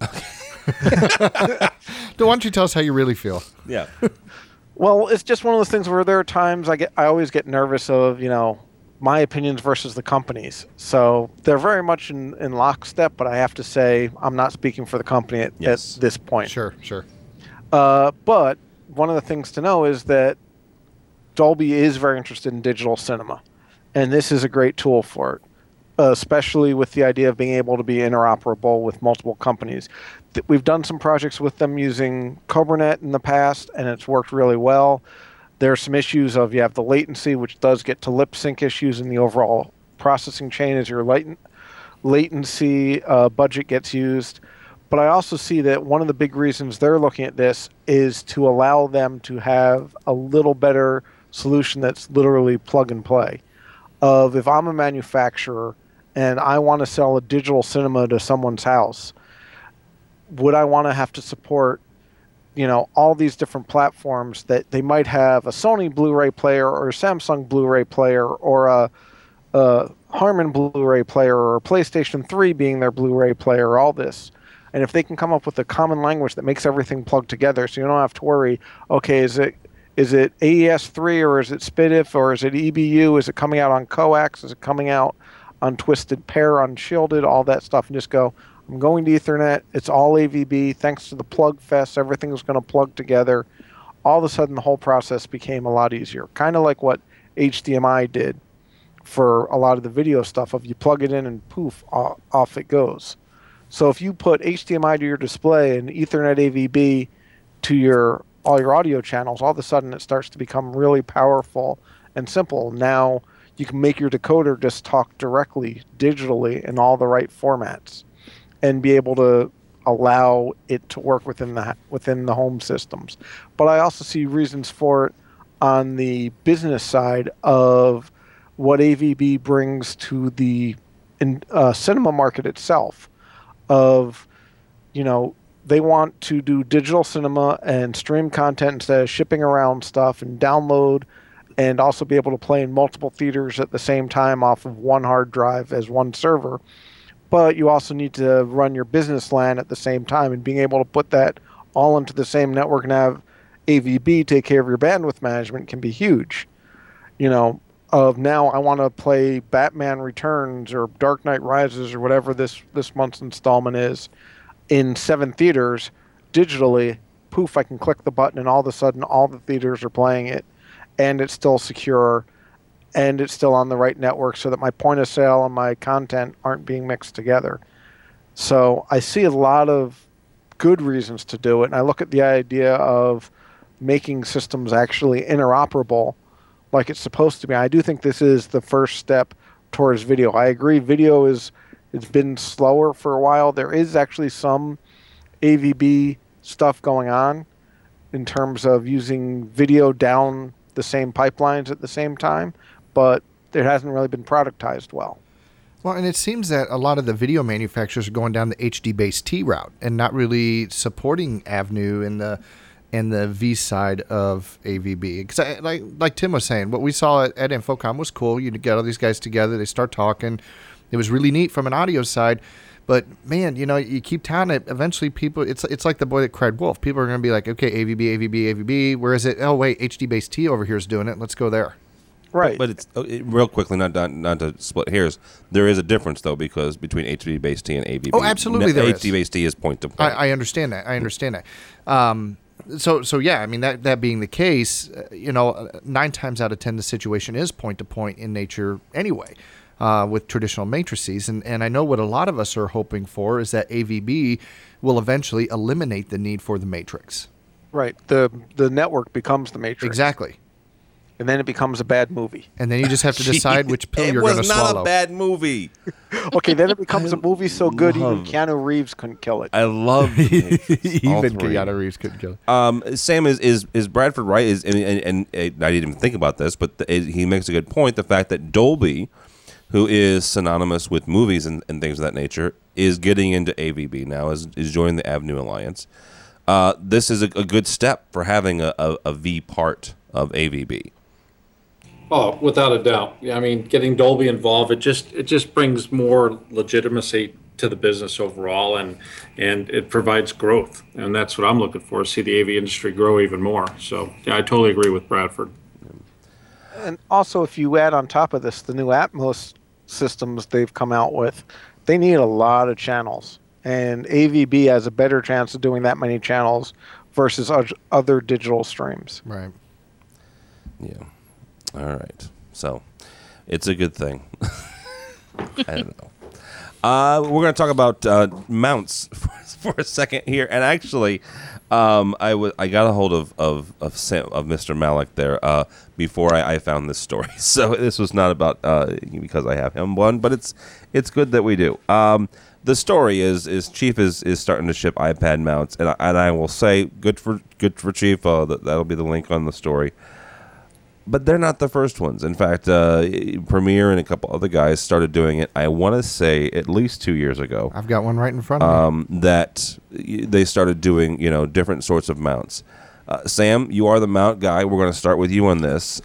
[SPEAKER 9] Why don't you tell us how you really feel?
[SPEAKER 4] Yeah.
[SPEAKER 6] Well, it's just one of those things where there are times I always get nervous of, my opinions versus the company's. So they're very much in lockstep, but I have to say I'm not speaking for the company at this point.
[SPEAKER 9] Sure.
[SPEAKER 6] But one of the things to know is that Dolby is very interested in digital cinema, and this is a great tool for it, especially with the idea of being able to be interoperable with multiple companies. We've done some projects with them using CobraNet in the past, and it's worked really well. There are some issues of you have the latency, which does get to lip sync issues in the overall processing chain as your latency budget gets used. But I also see that one of the big reasons they're looking at this is to allow them to have a little better solution that's literally plug and play. Of if I'm a manufacturer and I want to sell a digital cinema to someone's house, would I want to have to support, all these different platforms that they might have a Sony Blu-ray player or a Samsung Blu-ray player or a Harman Blu-ray player or a PlayStation 3 being their Blu-ray player, all this. And if they can come up with a common language that makes everything plug together so you don't have to worry, okay, is it AES3 or is it SPDIF or is it EBU? Is it coming out on coax? Is it coming out on twisted pair, unshielded, all that stuff, and just go, I'm going to Ethernet. It's all AVB. Thanks to the plug fest, everything was going to plug together. All of a sudden, the whole process became a lot easier. Kind of like what HDMI did for a lot of the video stuff of you plug it in and poof, off it goes. So if you put HDMI to your display and Ethernet AVB to all your audio channels, all of a sudden it starts to become really powerful and simple. Now you can make your decoder just talk directly, digitally, in all the right formats, and be able to allow it to work within the home systems. But I also see reasons for it on the business side of what AVB brings to the cinema market itself. Of, they want to do digital cinema and stream content instead of shipping around stuff and download, and also be able to play in multiple theaters at the same time off of one hard drive as one server. But you also need to run your business LAN at the same time, and being able to put that all into the same network and have AVB take care of your bandwidth management can be huge. Of now I want to play Batman Returns or Dark Knight Rises or whatever this month's installment is in 7 theaters digitally. Poof, I can click the button and all of a sudden all the theaters are playing it, and it's still secure and it's still on the right network so that my point of sale and my content aren't being mixed together. So I see a lot of good reasons to do it, and I look at the idea of making systems actually interoperable like it's supposed to be. I do think this is the first step towards video. I agree video it's been slower for a while. There is actually some AVB stuff going on in terms of using video down the same pipelines at the same time, but it hasn't really been productized well.
[SPEAKER 9] Well, and it seems that a lot of the video manufacturers are going down the HD-based-T route and not really supporting Avenue in the V side of AVB. Because like Tim was saying, what we saw at Infocom was cool. You get all these guys together, they start talking. It was really neat from an audio side. But man, you keep telling it. Eventually, people, it's like the boy that cried wolf. People are going to be like, okay, AVB. Where is it? Oh wait, HD-based-T over here is doing it. Let's go there.
[SPEAKER 6] Right.
[SPEAKER 4] But it's real quickly, not to split hairs. There is a difference though, because between HD-based-T and AVB.
[SPEAKER 9] Oh, absolutely, there is.
[SPEAKER 4] HD-based-T is point to point.
[SPEAKER 9] I understand that. So yeah, I mean that being the case, 9 times out of 10 the situation is point to point in nature anyway, with traditional matrices, and I know what a lot of us are hoping for is that AVB will eventually eliminate the need for the matrix.
[SPEAKER 6] Right. The network becomes the matrix.
[SPEAKER 9] Exactly.
[SPEAKER 6] and then it becomes a bad movie.
[SPEAKER 9] And then you just have to decide which pill you're going to swallow.
[SPEAKER 4] It was not a bad movie.
[SPEAKER 6] Okay, then it becomes a movie so good even Keanu Reeves couldn't kill it.
[SPEAKER 4] I love it.
[SPEAKER 9] Even Keanu Reeves couldn't kill it.
[SPEAKER 4] Sam, is Bradford right? And I didn't even think about this, but he makes a good point. The fact that Dolby, who is synonymous with movies and things of that nature, is getting into AVB now, is joining the Avenue Alliance. This is a good step for having a V part of AVB.
[SPEAKER 7] Oh, without a doubt. I mean, getting Dolby involved, it just brings more legitimacy to the business overall, and it provides growth. And that's what I'm looking for, see the AV industry grow even more. So yeah, I totally agree with Bradford.
[SPEAKER 6] And also, if you add on top of this the new Atmos systems they've come out with, they need a lot of channels. And AVB has a better chance of doing that many channels versus other digital streams.
[SPEAKER 9] Right.
[SPEAKER 4] Yeah. All right. So it's a good thing. I don't know. We're going to talk about mounts for a second here. And actually, I got a hold of Mr. Malik there before I found this story. So this was not about because I have him one, but it's good that we do. The story is Chief is starting to ship iPad mounts, and I will say good for Chief. That'll be the link on the story. But they're not the first ones. In fact, Premiere and a couple other guys started doing it, I want to say, at least 2 years ago.
[SPEAKER 9] I've got one right in front of me.
[SPEAKER 4] That they started doing, different sorts of mounts. Sam, you are the mount guy. We're going to start with you on this.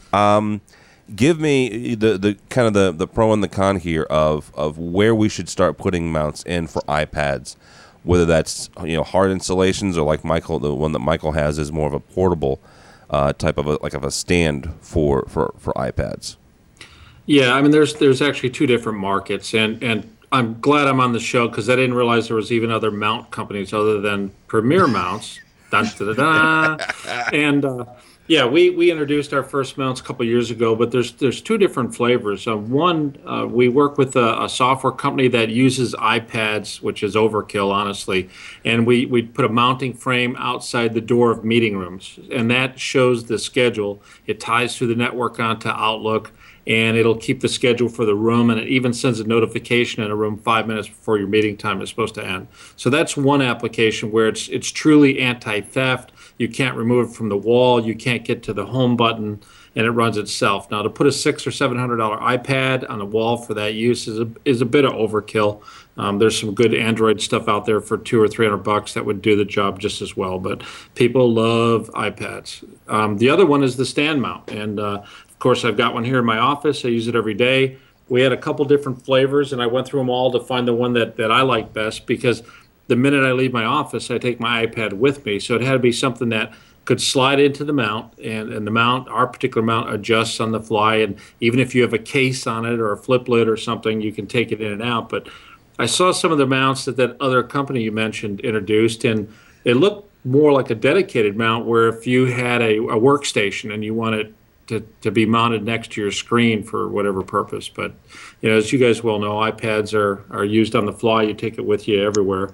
[SPEAKER 4] Give me the kind of the pro and the con here of where we should start putting mounts in for iPads, whether that's hard installations or like Michael, the one that Michael has is more of a portable type of a stand for iPads.
[SPEAKER 7] Yeah, I mean, there's actually two different markets, and I'm glad I'm on the show because I didn't realize there was even other mount companies other than Premier Mounts. Dun, da, da, da. And yeah, we introduced our first mounts a couple years ago, but there's two different flavors. One, we work with a software company that uses iPads, which is overkill, honestly, and we put a mounting frame outside the door of meeting rooms, and that shows the schedule. It ties through the network onto Outlook, and it'll keep the schedule for the room, and it even sends a notification in a room 5 minutes before your meeting time is supposed to end. So that's one application where it's truly anti-theft. You can't remove it from the wall. You can't get to the home button, and it runs itself. Now, to put a $600 or $700 iPad on the wall for that use is a bit of overkill. There's some good Android stuff out there for $200 or $300 that would do the job just as well. But people love iPads. The other one is the stand mount, and of course, I've got one here in my office. I use it every day. We had a couple different flavors, and I went through them all to find the one that I like best because the minute I leave my office, I take my iPad with me. So it had to be something that could slide into the mount, and the mount, our particular mount, adjusts on the fly. And even if you have a case on it or a flip lid or something, you can take it in and out. But I saw some of the mounts that other company you mentioned introduced, and it looked more like a dedicated mount where if you had a workstation and you wanted to be mounted next to your screen for whatever purpose. But as you guys well know, iPads are used on the fly. You take it with you everywhere.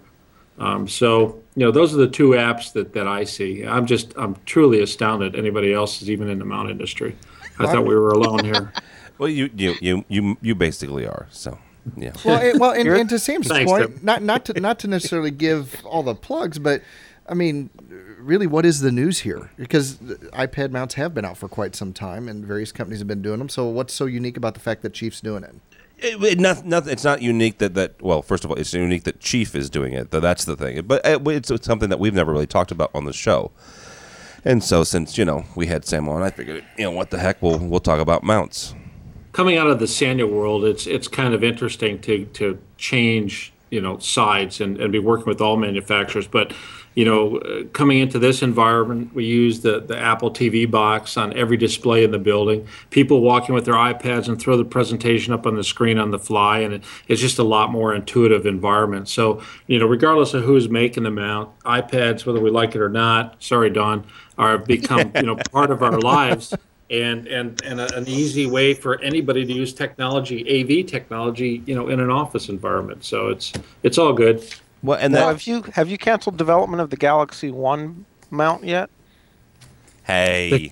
[SPEAKER 7] So those are the two apps that I see. I'm truly astounded anybody else is even in the mount industry. I thought we were alone here.
[SPEAKER 4] Well, you basically are. So yeah.
[SPEAKER 9] Well, and to Sam's point, not to necessarily give all the plugs, but I mean, really, what is the news here? Because iPad mounts have been out for quite some time, and various companies have been doing them. So what's so unique about the fact that Chief's doing it?
[SPEAKER 4] It's not unique that well, first of all, it's unique that Chief is doing it. That's the thing. But it's something that we've never really talked about on the show. And so since, we had Sam on, I figured, what the heck, we'll talk about mounts.
[SPEAKER 7] Coming out of the Sanyo world, it's kind of interesting to change, sides and be working with all manufacturers. But coming into this environment, we use the Apple TV box on every display in the building. People walking with their iPads and throw the presentation up on the screen on the fly, and it's just a lot more intuitive environment. So, regardless of who's making the mount, iPads, whether we like it or not, sorry, Don, are become part of our lives. And an easy way for anybody to use technology, AV technology, in an office environment. So it's all good.
[SPEAKER 6] Well, and now, have you canceled development of the Galaxy One mount yet?
[SPEAKER 4] Hey.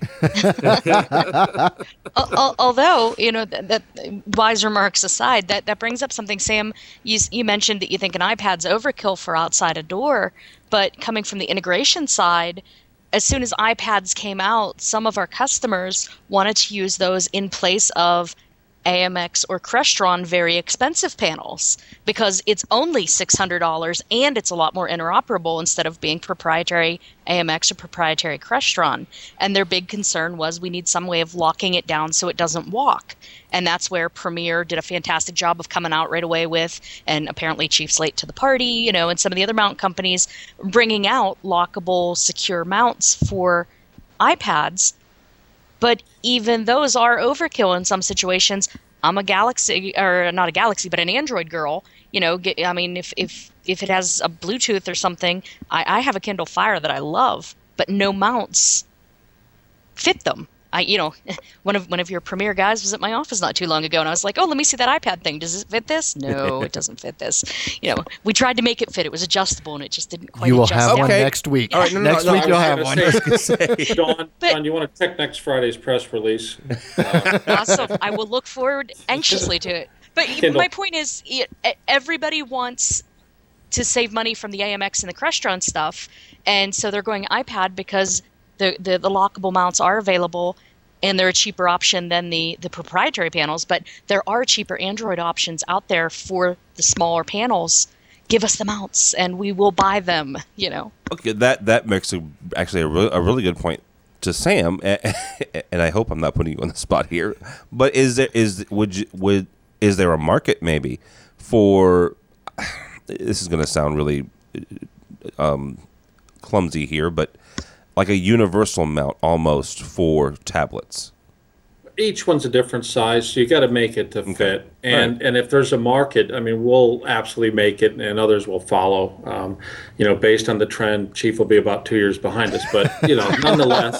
[SPEAKER 8] Although, that wise remarks aside, that brings up something, Sam. You mentioned that you think an iPad's overkill for outside a door, but coming from the integration side, as soon as iPads came out, some of our customers wanted to use those in place of AMX or Crestron very expensive panels because it's only $600 and it's a lot more interoperable instead of being proprietary AMX or proprietary Crestron. And their big concern was we need some way of locking it down so it doesn't walk. And that's where Premier did a fantastic job of coming out right away with, and apparently Chief's late to the party, and some of the other mount companies bringing out lockable, secure mounts for iPads. But even those are overkill in some situations. I'm a Galaxy, or not a Galaxy, but an Android girl. If it has a Bluetooth or something, I have a Kindle Fire that I love, but no mounts fit them. One of your Premier guys was at my office not too long ago, and I was like, "Oh, let me see that iPad thing. Does it fit this?" No, it doesn't fit this. We tried to make it fit. It was adjustable, and it just didn't quite.
[SPEAKER 9] You will
[SPEAKER 8] adjust
[SPEAKER 9] have
[SPEAKER 8] down.
[SPEAKER 9] one next week.
[SPEAKER 4] All right,
[SPEAKER 9] next week you'll have one.
[SPEAKER 7] Don, you want to check next Friday's press release?
[SPEAKER 8] Awesome. I will look forward anxiously to it. But
[SPEAKER 7] Kindle.
[SPEAKER 8] My point is, everybody wants to save money from the AMX and the Crestron stuff, and so they're going iPad because the lockable mounts are available, and they're a cheaper option than the proprietary panels. But there are cheaper Android options out there for the smaller panels. Give us the mounts, and we will buy them.
[SPEAKER 4] Okay, that makes actually a really good point to Sam, and I hope I'm not putting you on the spot here. But is there a market maybe for? This is going to sound really clumsy here, but like a universal mount almost for tablets.
[SPEAKER 7] Each one's a different size, so you got to make it to fit. And if there's a market, we'll absolutely make it, and others will follow. Based on the trend, Chief will be about 2 years behind us, but nonetheless,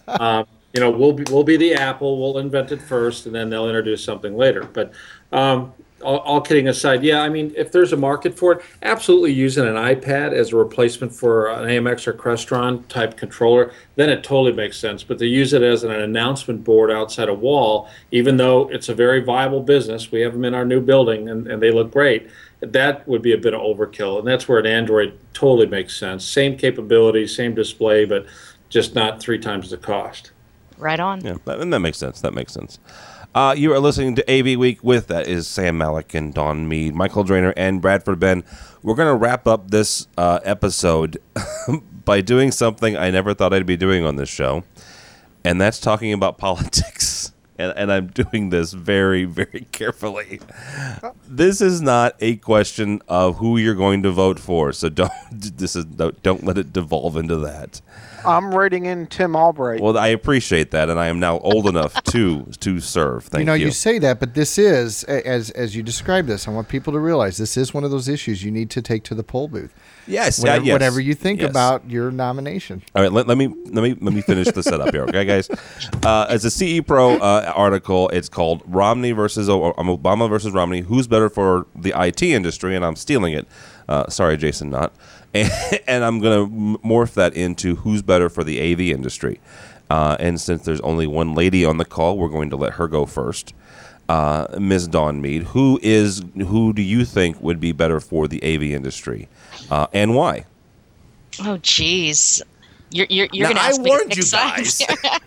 [SPEAKER 7] we'll be the Apple. We'll invent it first, and then they'll introduce something later. But all kidding aside, if there's a market for it, absolutely using an iPad as a replacement for an AMX or Crestron type controller, then it totally makes sense. But to use it as an announcement board outside a wall, even though it's a very viable business, we have them in our new building and they look great, that would be a bit of overkill. And that's where an Android totally makes sense. Same capability, same display, but just not 3 times the cost.
[SPEAKER 8] Right on.
[SPEAKER 4] Yeah, that makes sense. You are listening to AV Week with, that is Sam Malik and Don Mead, Michael Drainer, and Bradford Ben. We're going to wrap up this episode by doing something I never thought I'd be doing on this show, and that's talking about politics. And I'm doing this very, very carefully. This is not a question of who you're going to vote for, so don't let it devolve into that.
[SPEAKER 6] I'm writing in Tim Albright.
[SPEAKER 4] Well, I appreciate that, and I am now old enough to serve. Thank you.
[SPEAKER 9] You say that, but this is, as you described this, I want people to realize this is one of those issues you need to take to the poll booth.
[SPEAKER 4] Yes,
[SPEAKER 9] whatever you think about your nomination.
[SPEAKER 4] All right, let me finish the setup here, okay, guys? As a CE Pro article, it's called Romney versus Obama versus Romney. Who's better for the IT industry? And I'm stealing it. Sorry, Jason, not. And I'm going to morph that into who's better for the AV industry. And since there's only one lady on the call, we're going to let her go first. Ms. Dawn Mead, who do you think would be better for the AV industry, and why?
[SPEAKER 8] Oh, geez. You're going to ask me to pick sides.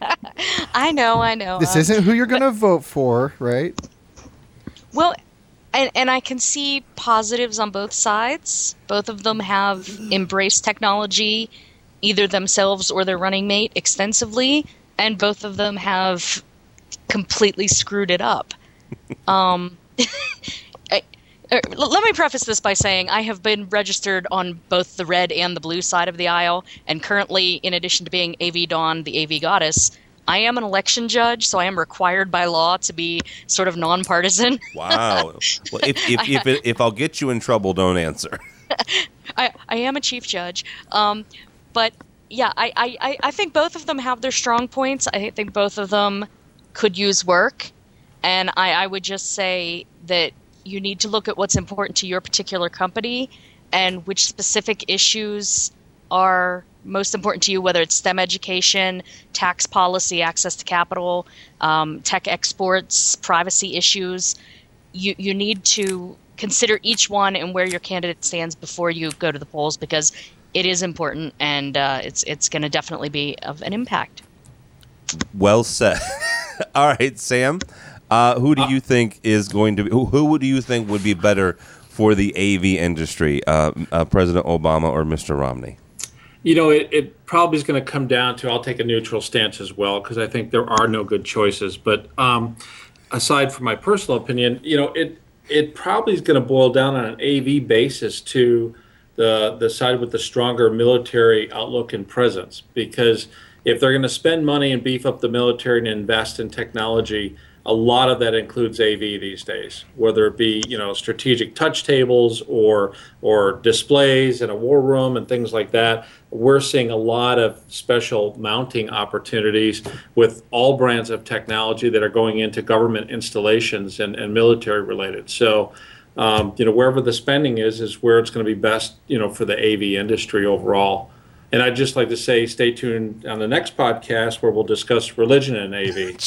[SPEAKER 8] I know.
[SPEAKER 9] This isn't who you're going to vote for, right?
[SPEAKER 8] Well, and I can see positives on both sides. Both of them have embraced technology, either themselves or their running mate, extensively, and both of them have completely screwed it up. Let me preface this by saying I have been registered on both the red and the blue side of the aisle, and currently, in addition to being AV Dawn, the AV goddess, I am an election judge, so I am required by law to be sort of nonpartisan.
[SPEAKER 4] Wow. Well, if I'll get you in trouble, don't answer.
[SPEAKER 8] I am a chief judge. But, yeah, I think both of them have their strong points. I think both of them could use work. And I would just say that you need to look at what's important to your particular company and which specific issues are most important to you, whether it's STEM education, tax policy, access to capital, tech exports, privacy issues, you need to consider each one and where your candidate stands before you go to the polls, because it is important, and it's going to definitely be of an impact.
[SPEAKER 4] Well said. All right, Sam, who do you think is going to be, who do you think would be better for the AV industry, President Obama or Mr. Romney?
[SPEAKER 7] It probably is going to come down to, I'll take a neutral stance as well, because I think there are no good choices. But aside from my personal opinion, it probably is going to boil down on an AV basis to the side with the stronger military outlook and presence. Because if they're going to spend money and beef up the military and invest in technology, a lot of that includes AV these days, whether it be, strategic touch tables or displays in a war room and things like that. We're seeing a lot of special mounting opportunities with all brands of technology that are going into government installations and military related. So, wherever the spending is where it's going to be best, for the AV industry overall. And I'd just like to say, stay tuned on the next podcast where we'll discuss religion in AV.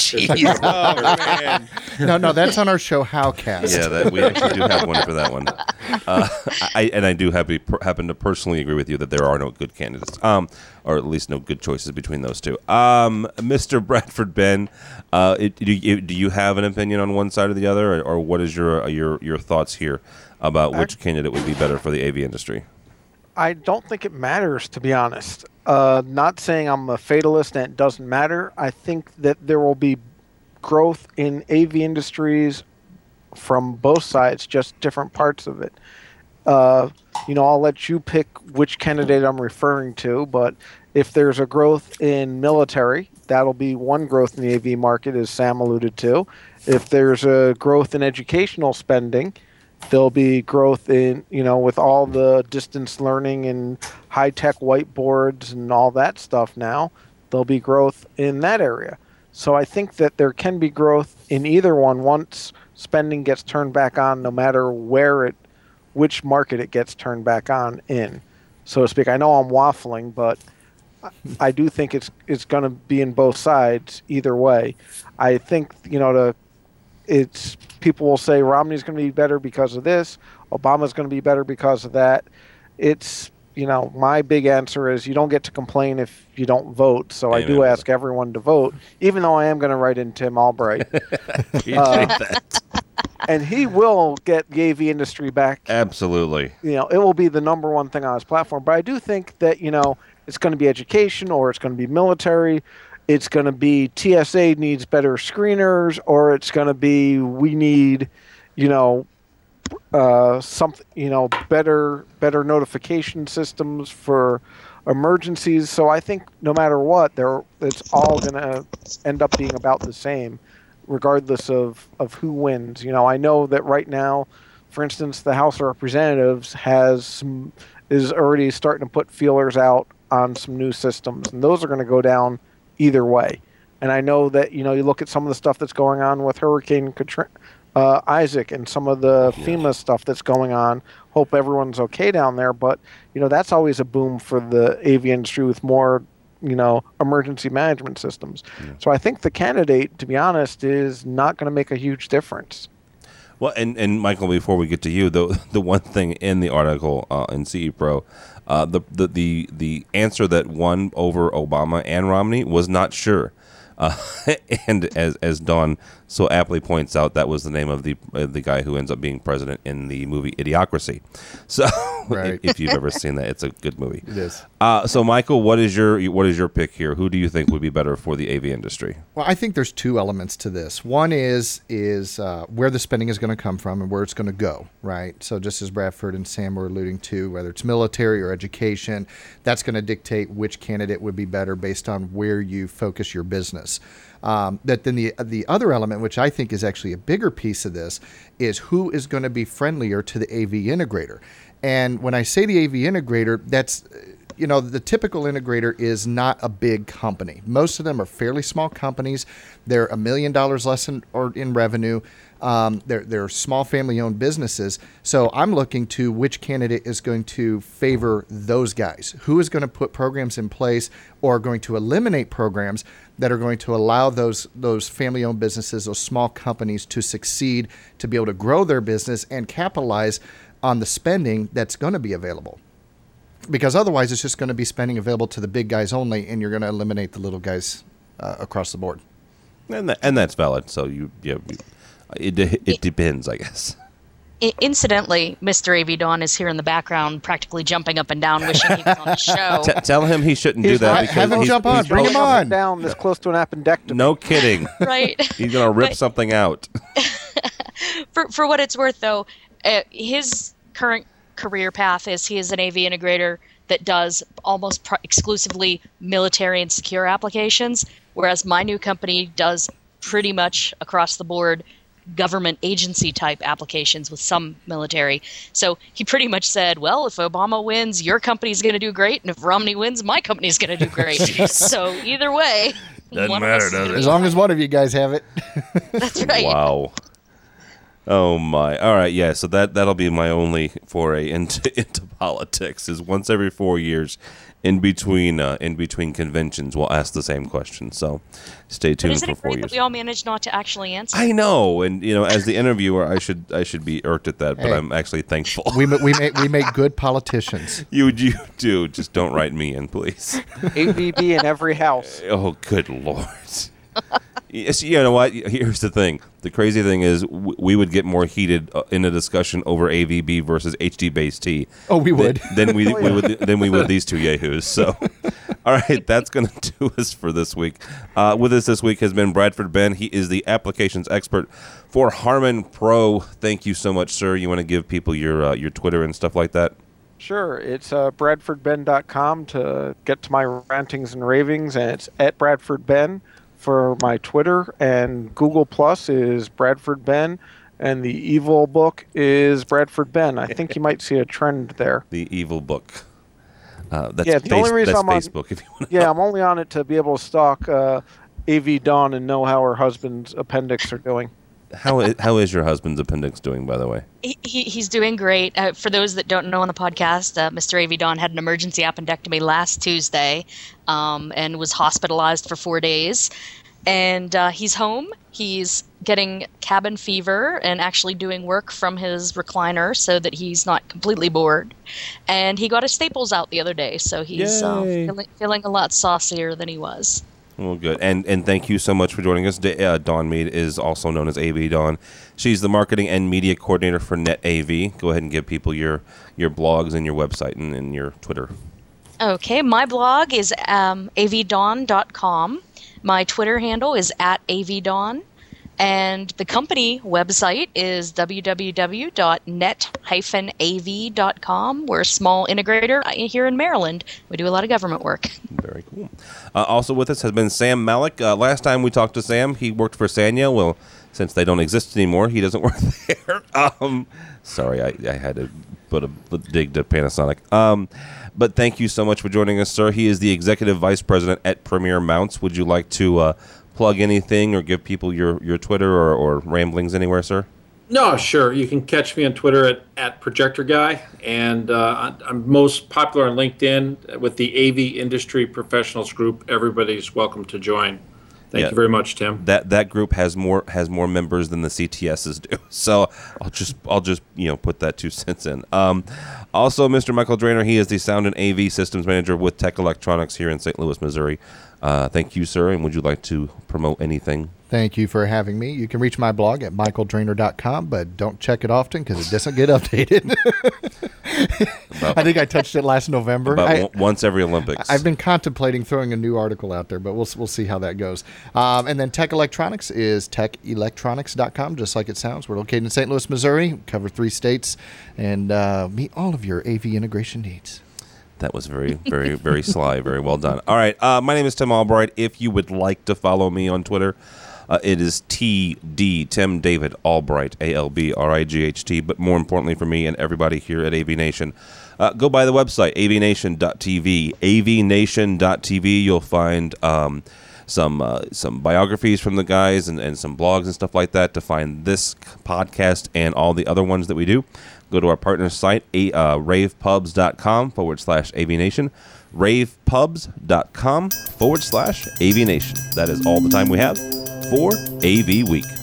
[SPEAKER 9] No, that's on our show, Howcast.
[SPEAKER 4] Yeah, we actually do have one for that one. I do happen to personally agree with you that there are no good candidates, or at least no good choices between those two. Mr. Bradford Ben, do you have an opinion on one side or the other, or what is your thoughts here about which candidate would be better for the AV industry?
[SPEAKER 6] I don't think it matters, to be honest. Not saying I'm a fatalist and it doesn't matter. I think that there will be growth in AV industries from both sides, just different parts of it. I'll let you pick which candidate I'm referring to, but if there's a growth in military, that'll be one growth in the AV market, as Sam alluded to. If there's a growth in educational spending, there'll be growth in, with all the distance learning and high-tech whiteboards and all that stuff now, there'll be growth in that area. So I think that there can be growth in either one once spending gets turned back on, no matter which market it gets turned back on in, so to speak. I know I'm waffling, but I do think it's going to be in both sides either way. I think, people will say Romney's going to be better because of this, Obama's going to be better because of that. It's, my big answer is you don't get to complain if you don't vote. So I do ask everyone to vote, even though I am going to write in Tim Albright. And he will get the AV industry back.
[SPEAKER 4] Absolutely.
[SPEAKER 6] It will be the number one thing on his platform. But I do think that, it's going to be education, or it's going to be military. It's going to be TSA needs better screeners, or it's going to be we need, something, better notification systems for emergencies. So I think no matter what, it's all going to end up being about the same, regardless of who wins. I know that right now, for instance, the House of Representatives is already starting to put feelers out on some new systems, and those are going to go down either way. And I know that, you look at some of the stuff that's going on with Hurricane Isaac and some of the FEMA stuff that's going on. Hope everyone's okay down there. But, that's always a boom for the AV industry with more, emergency management systems. Yeah. So I think the candidate, to be honest, is not going to make a huge difference.
[SPEAKER 4] Well, and Michael, before we get to you, the one thing in the article in CE Pro, the answer that won over Obama and Romney was not sure. And as Dawn so aptly points out, that was the name of the guy who ends up being president in the movie Idiocracy. So, right. if you've ever seen that, it's a good movie.
[SPEAKER 9] It is.
[SPEAKER 4] So, Michael, what is your pick here? Who do you think would be better for the AV industry?
[SPEAKER 9] Well, I think there's two elements to this. One is where the spending is going to come from and where it's going to go, right? So, just as Bradford and Sam were alluding to, whether it's military or education, that's going to dictate which candidate would be better based on where you focus your business. That then the other element, which I think is actually a bigger piece of this, is who is going to be friendlier to the AV integrator. And when I say the AV integrator, that's, the typical integrator is not a big company. Most of them are fairly small companies. They're $1 million less in revenue. They're small family-owned businesses. So I'm looking to which candidate is going to favor those guys. Who is going to put programs in place or going to eliminate programs that are going to allow those family-owned businesses, those small companies to succeed, to be able to grow their business and capitalize on the spending that's going to be available. Because otherwise it's just going to be spending available to the big guys only, and you're going to eliminate the little guys across the board.
[SPEAKER 4] And that's valid. So it depends, I guess.
[SPEAKER 8] Incidentally, Mr. AV Don is here in the background, practically jumping up and down, wishing he was on the show.
[SPEAKER 4] Tell him he shouldn't do that.
[SPEAKER 9] Have him jump on. Bring him on.
[SPEAKER 6] Down this close to an appendectomy.
[SPEAKER 4] No kidding.
[SPEAKER 8] Right.
[SPEAKER 4] He's gonna rip something out.
[SPEAKER 8] For what it's worth, though, his current career path is he is an AV integrator that does almost exclusively military and secure applications, whereas my new company does pretty much across the board government agency type applications with some military. So he pretty much said, well, if Obama wins, your company's going to do great, and if Romney wins, my company's going to do great. So either way,
[SPEAKER 4] doesn't matter, does it?
[SPEAKER 9] As long as one of you guys have it.
[SPEAKER 8] That's right.
[SPEAKER 4] Wow. Oh my! All right, yeah. So that'll be my only foray into politics. Is once every 4 years, in between conventions, we'll ask the same question. So stay tuned for 4 years. Isn't it great that
[SPEAKER 8] we all managed not to actually answer?
[SPEAKER 4] I know, and as the interviewer, I should be irked at that, but I'm actually thankful.
[SPEAKER 9] We make good politicians.
[SPEAKER 4] You do. Just don't write me in, please.
[SPEAKER 6] AVB in every house.
[SPEAKER 4] Oh, good Lord. Yes, you know what? Here's the thing. The crazy thing is, we would get more heated in a discussion over AVB versus HD base T.
[SPEAKER 9] Oh, we would.
[SPEAKER 4] Then we would these two yahoos. So, all right, that's going to do us for this week. With us this week has been Bradford Ben. He is the applications expert for Harman Pro. Thank you so much, sir. You want to give people your Twitter and stuff like that?
[SPEAKER 6] Sure. It's bradfordben.com to get to my rantings and ravings, and it's at bradfordben for my Twitter, and Google Plus is Bradford Ben, and the evil book is Bradford Ben. I think you might see a trend there.
[SPEAKER 4] The evil book. That's
[SPEAKER 6] the only reason I'm
[SPEAKER 4] Facebook.
[SPEAKER 6] On,
[SPEAKER 4] if you want
[SPEAKER 6] I'm only on it to be able to stalk AV Dawn and know how her husband's appendix are doing.
[SPEAKER 4] How is your husband's appendix doing, by the way?
[SPEAKER 8] He's doing great. For those that don't know on the podcast, Mr. AV Don had an emergency appendectomy last Tuesday and was hospitalized for 4 days. And he's home. He's getting cabin fever and actually doing work from his recliner so that he's not completely bored. And he got his staples out the other day, so he's feeling a lot saucier than he was.
[SPEAKER 4] Well, good. And thank you so much for joining us. Dawn Mead is also known as AV Dawn. She's the marketing and media coordinator for NetAV. Go ahead and give people your blogs and your website and your Twitter.
[SPEAKER 8] Okay. My blog is avdawn.com. My Twitter handle is @avdawn. And the company website is www.net-av.com. We're a small integrator here in Maryland. We do a lot of government work.
[SPEAKER 4] Very cool. Also with us has been Sam Malik. Last time we talked to Sam, he worked for Sanya. Well, since they don't exist anymore, he doesn't work there. Sorry, I had to put a dig to Panasonic. But thank you so much for joining us, sir. He is the executive vice president at Premier Mounts. Would you like to plug anything or give people your Twitter or ramblings anywhere, sir?
[SPEAKER 7] No, sure. You can catch me on Twitter at Projector Guy, and I'm most popular on LinkedIn with the AV Industry Professionals Group. Everybody's welcome to join. Thank you very much, Tim.
[SPEAKER 4] That group has more members than the CTSs do. So I'll just put that 2 cents in. Also, Mr. Michael Drainer, he is the Sound and AV Systems Manager with Tech Electronics here in St. Louis, Missouri. Thank you, sir. And would you like to promote anything?
[SPEAKER 9] Thank you for having me. You can reach my blog at michaeldrainer.com, but don't check it often because it doesn't get updated. I think I touched it last November.
[SPEAKER 4] Once every Olympics.
[SPEAKER 9] I've been contemplating throwing a new article out there, but we'll see how that goes. And then Tech Electronics is techelectronics.com, just like it sounds. We're located in St. Louis, Missouri, cover 3 states, and meet all of your AV integration needs.
[SPEAKER 4] That was very, very, very sly. Very well done. All right. My name is Tim Albright. If you would like to follow me on Twitter, it is TD, Tim David Albright, ALBRIGHT. But more importantly for me and everybody here at AV Nation, go by the website, avnation.tv. avnation.tv. You'll find some biographies from the guys and some blogs and stuff like that to find this podcast and all the other ones that we do. Go to our partner site, ravepubs.com/AVNation. ravepubs.com/AVNation. That is all the time we have for AV Week.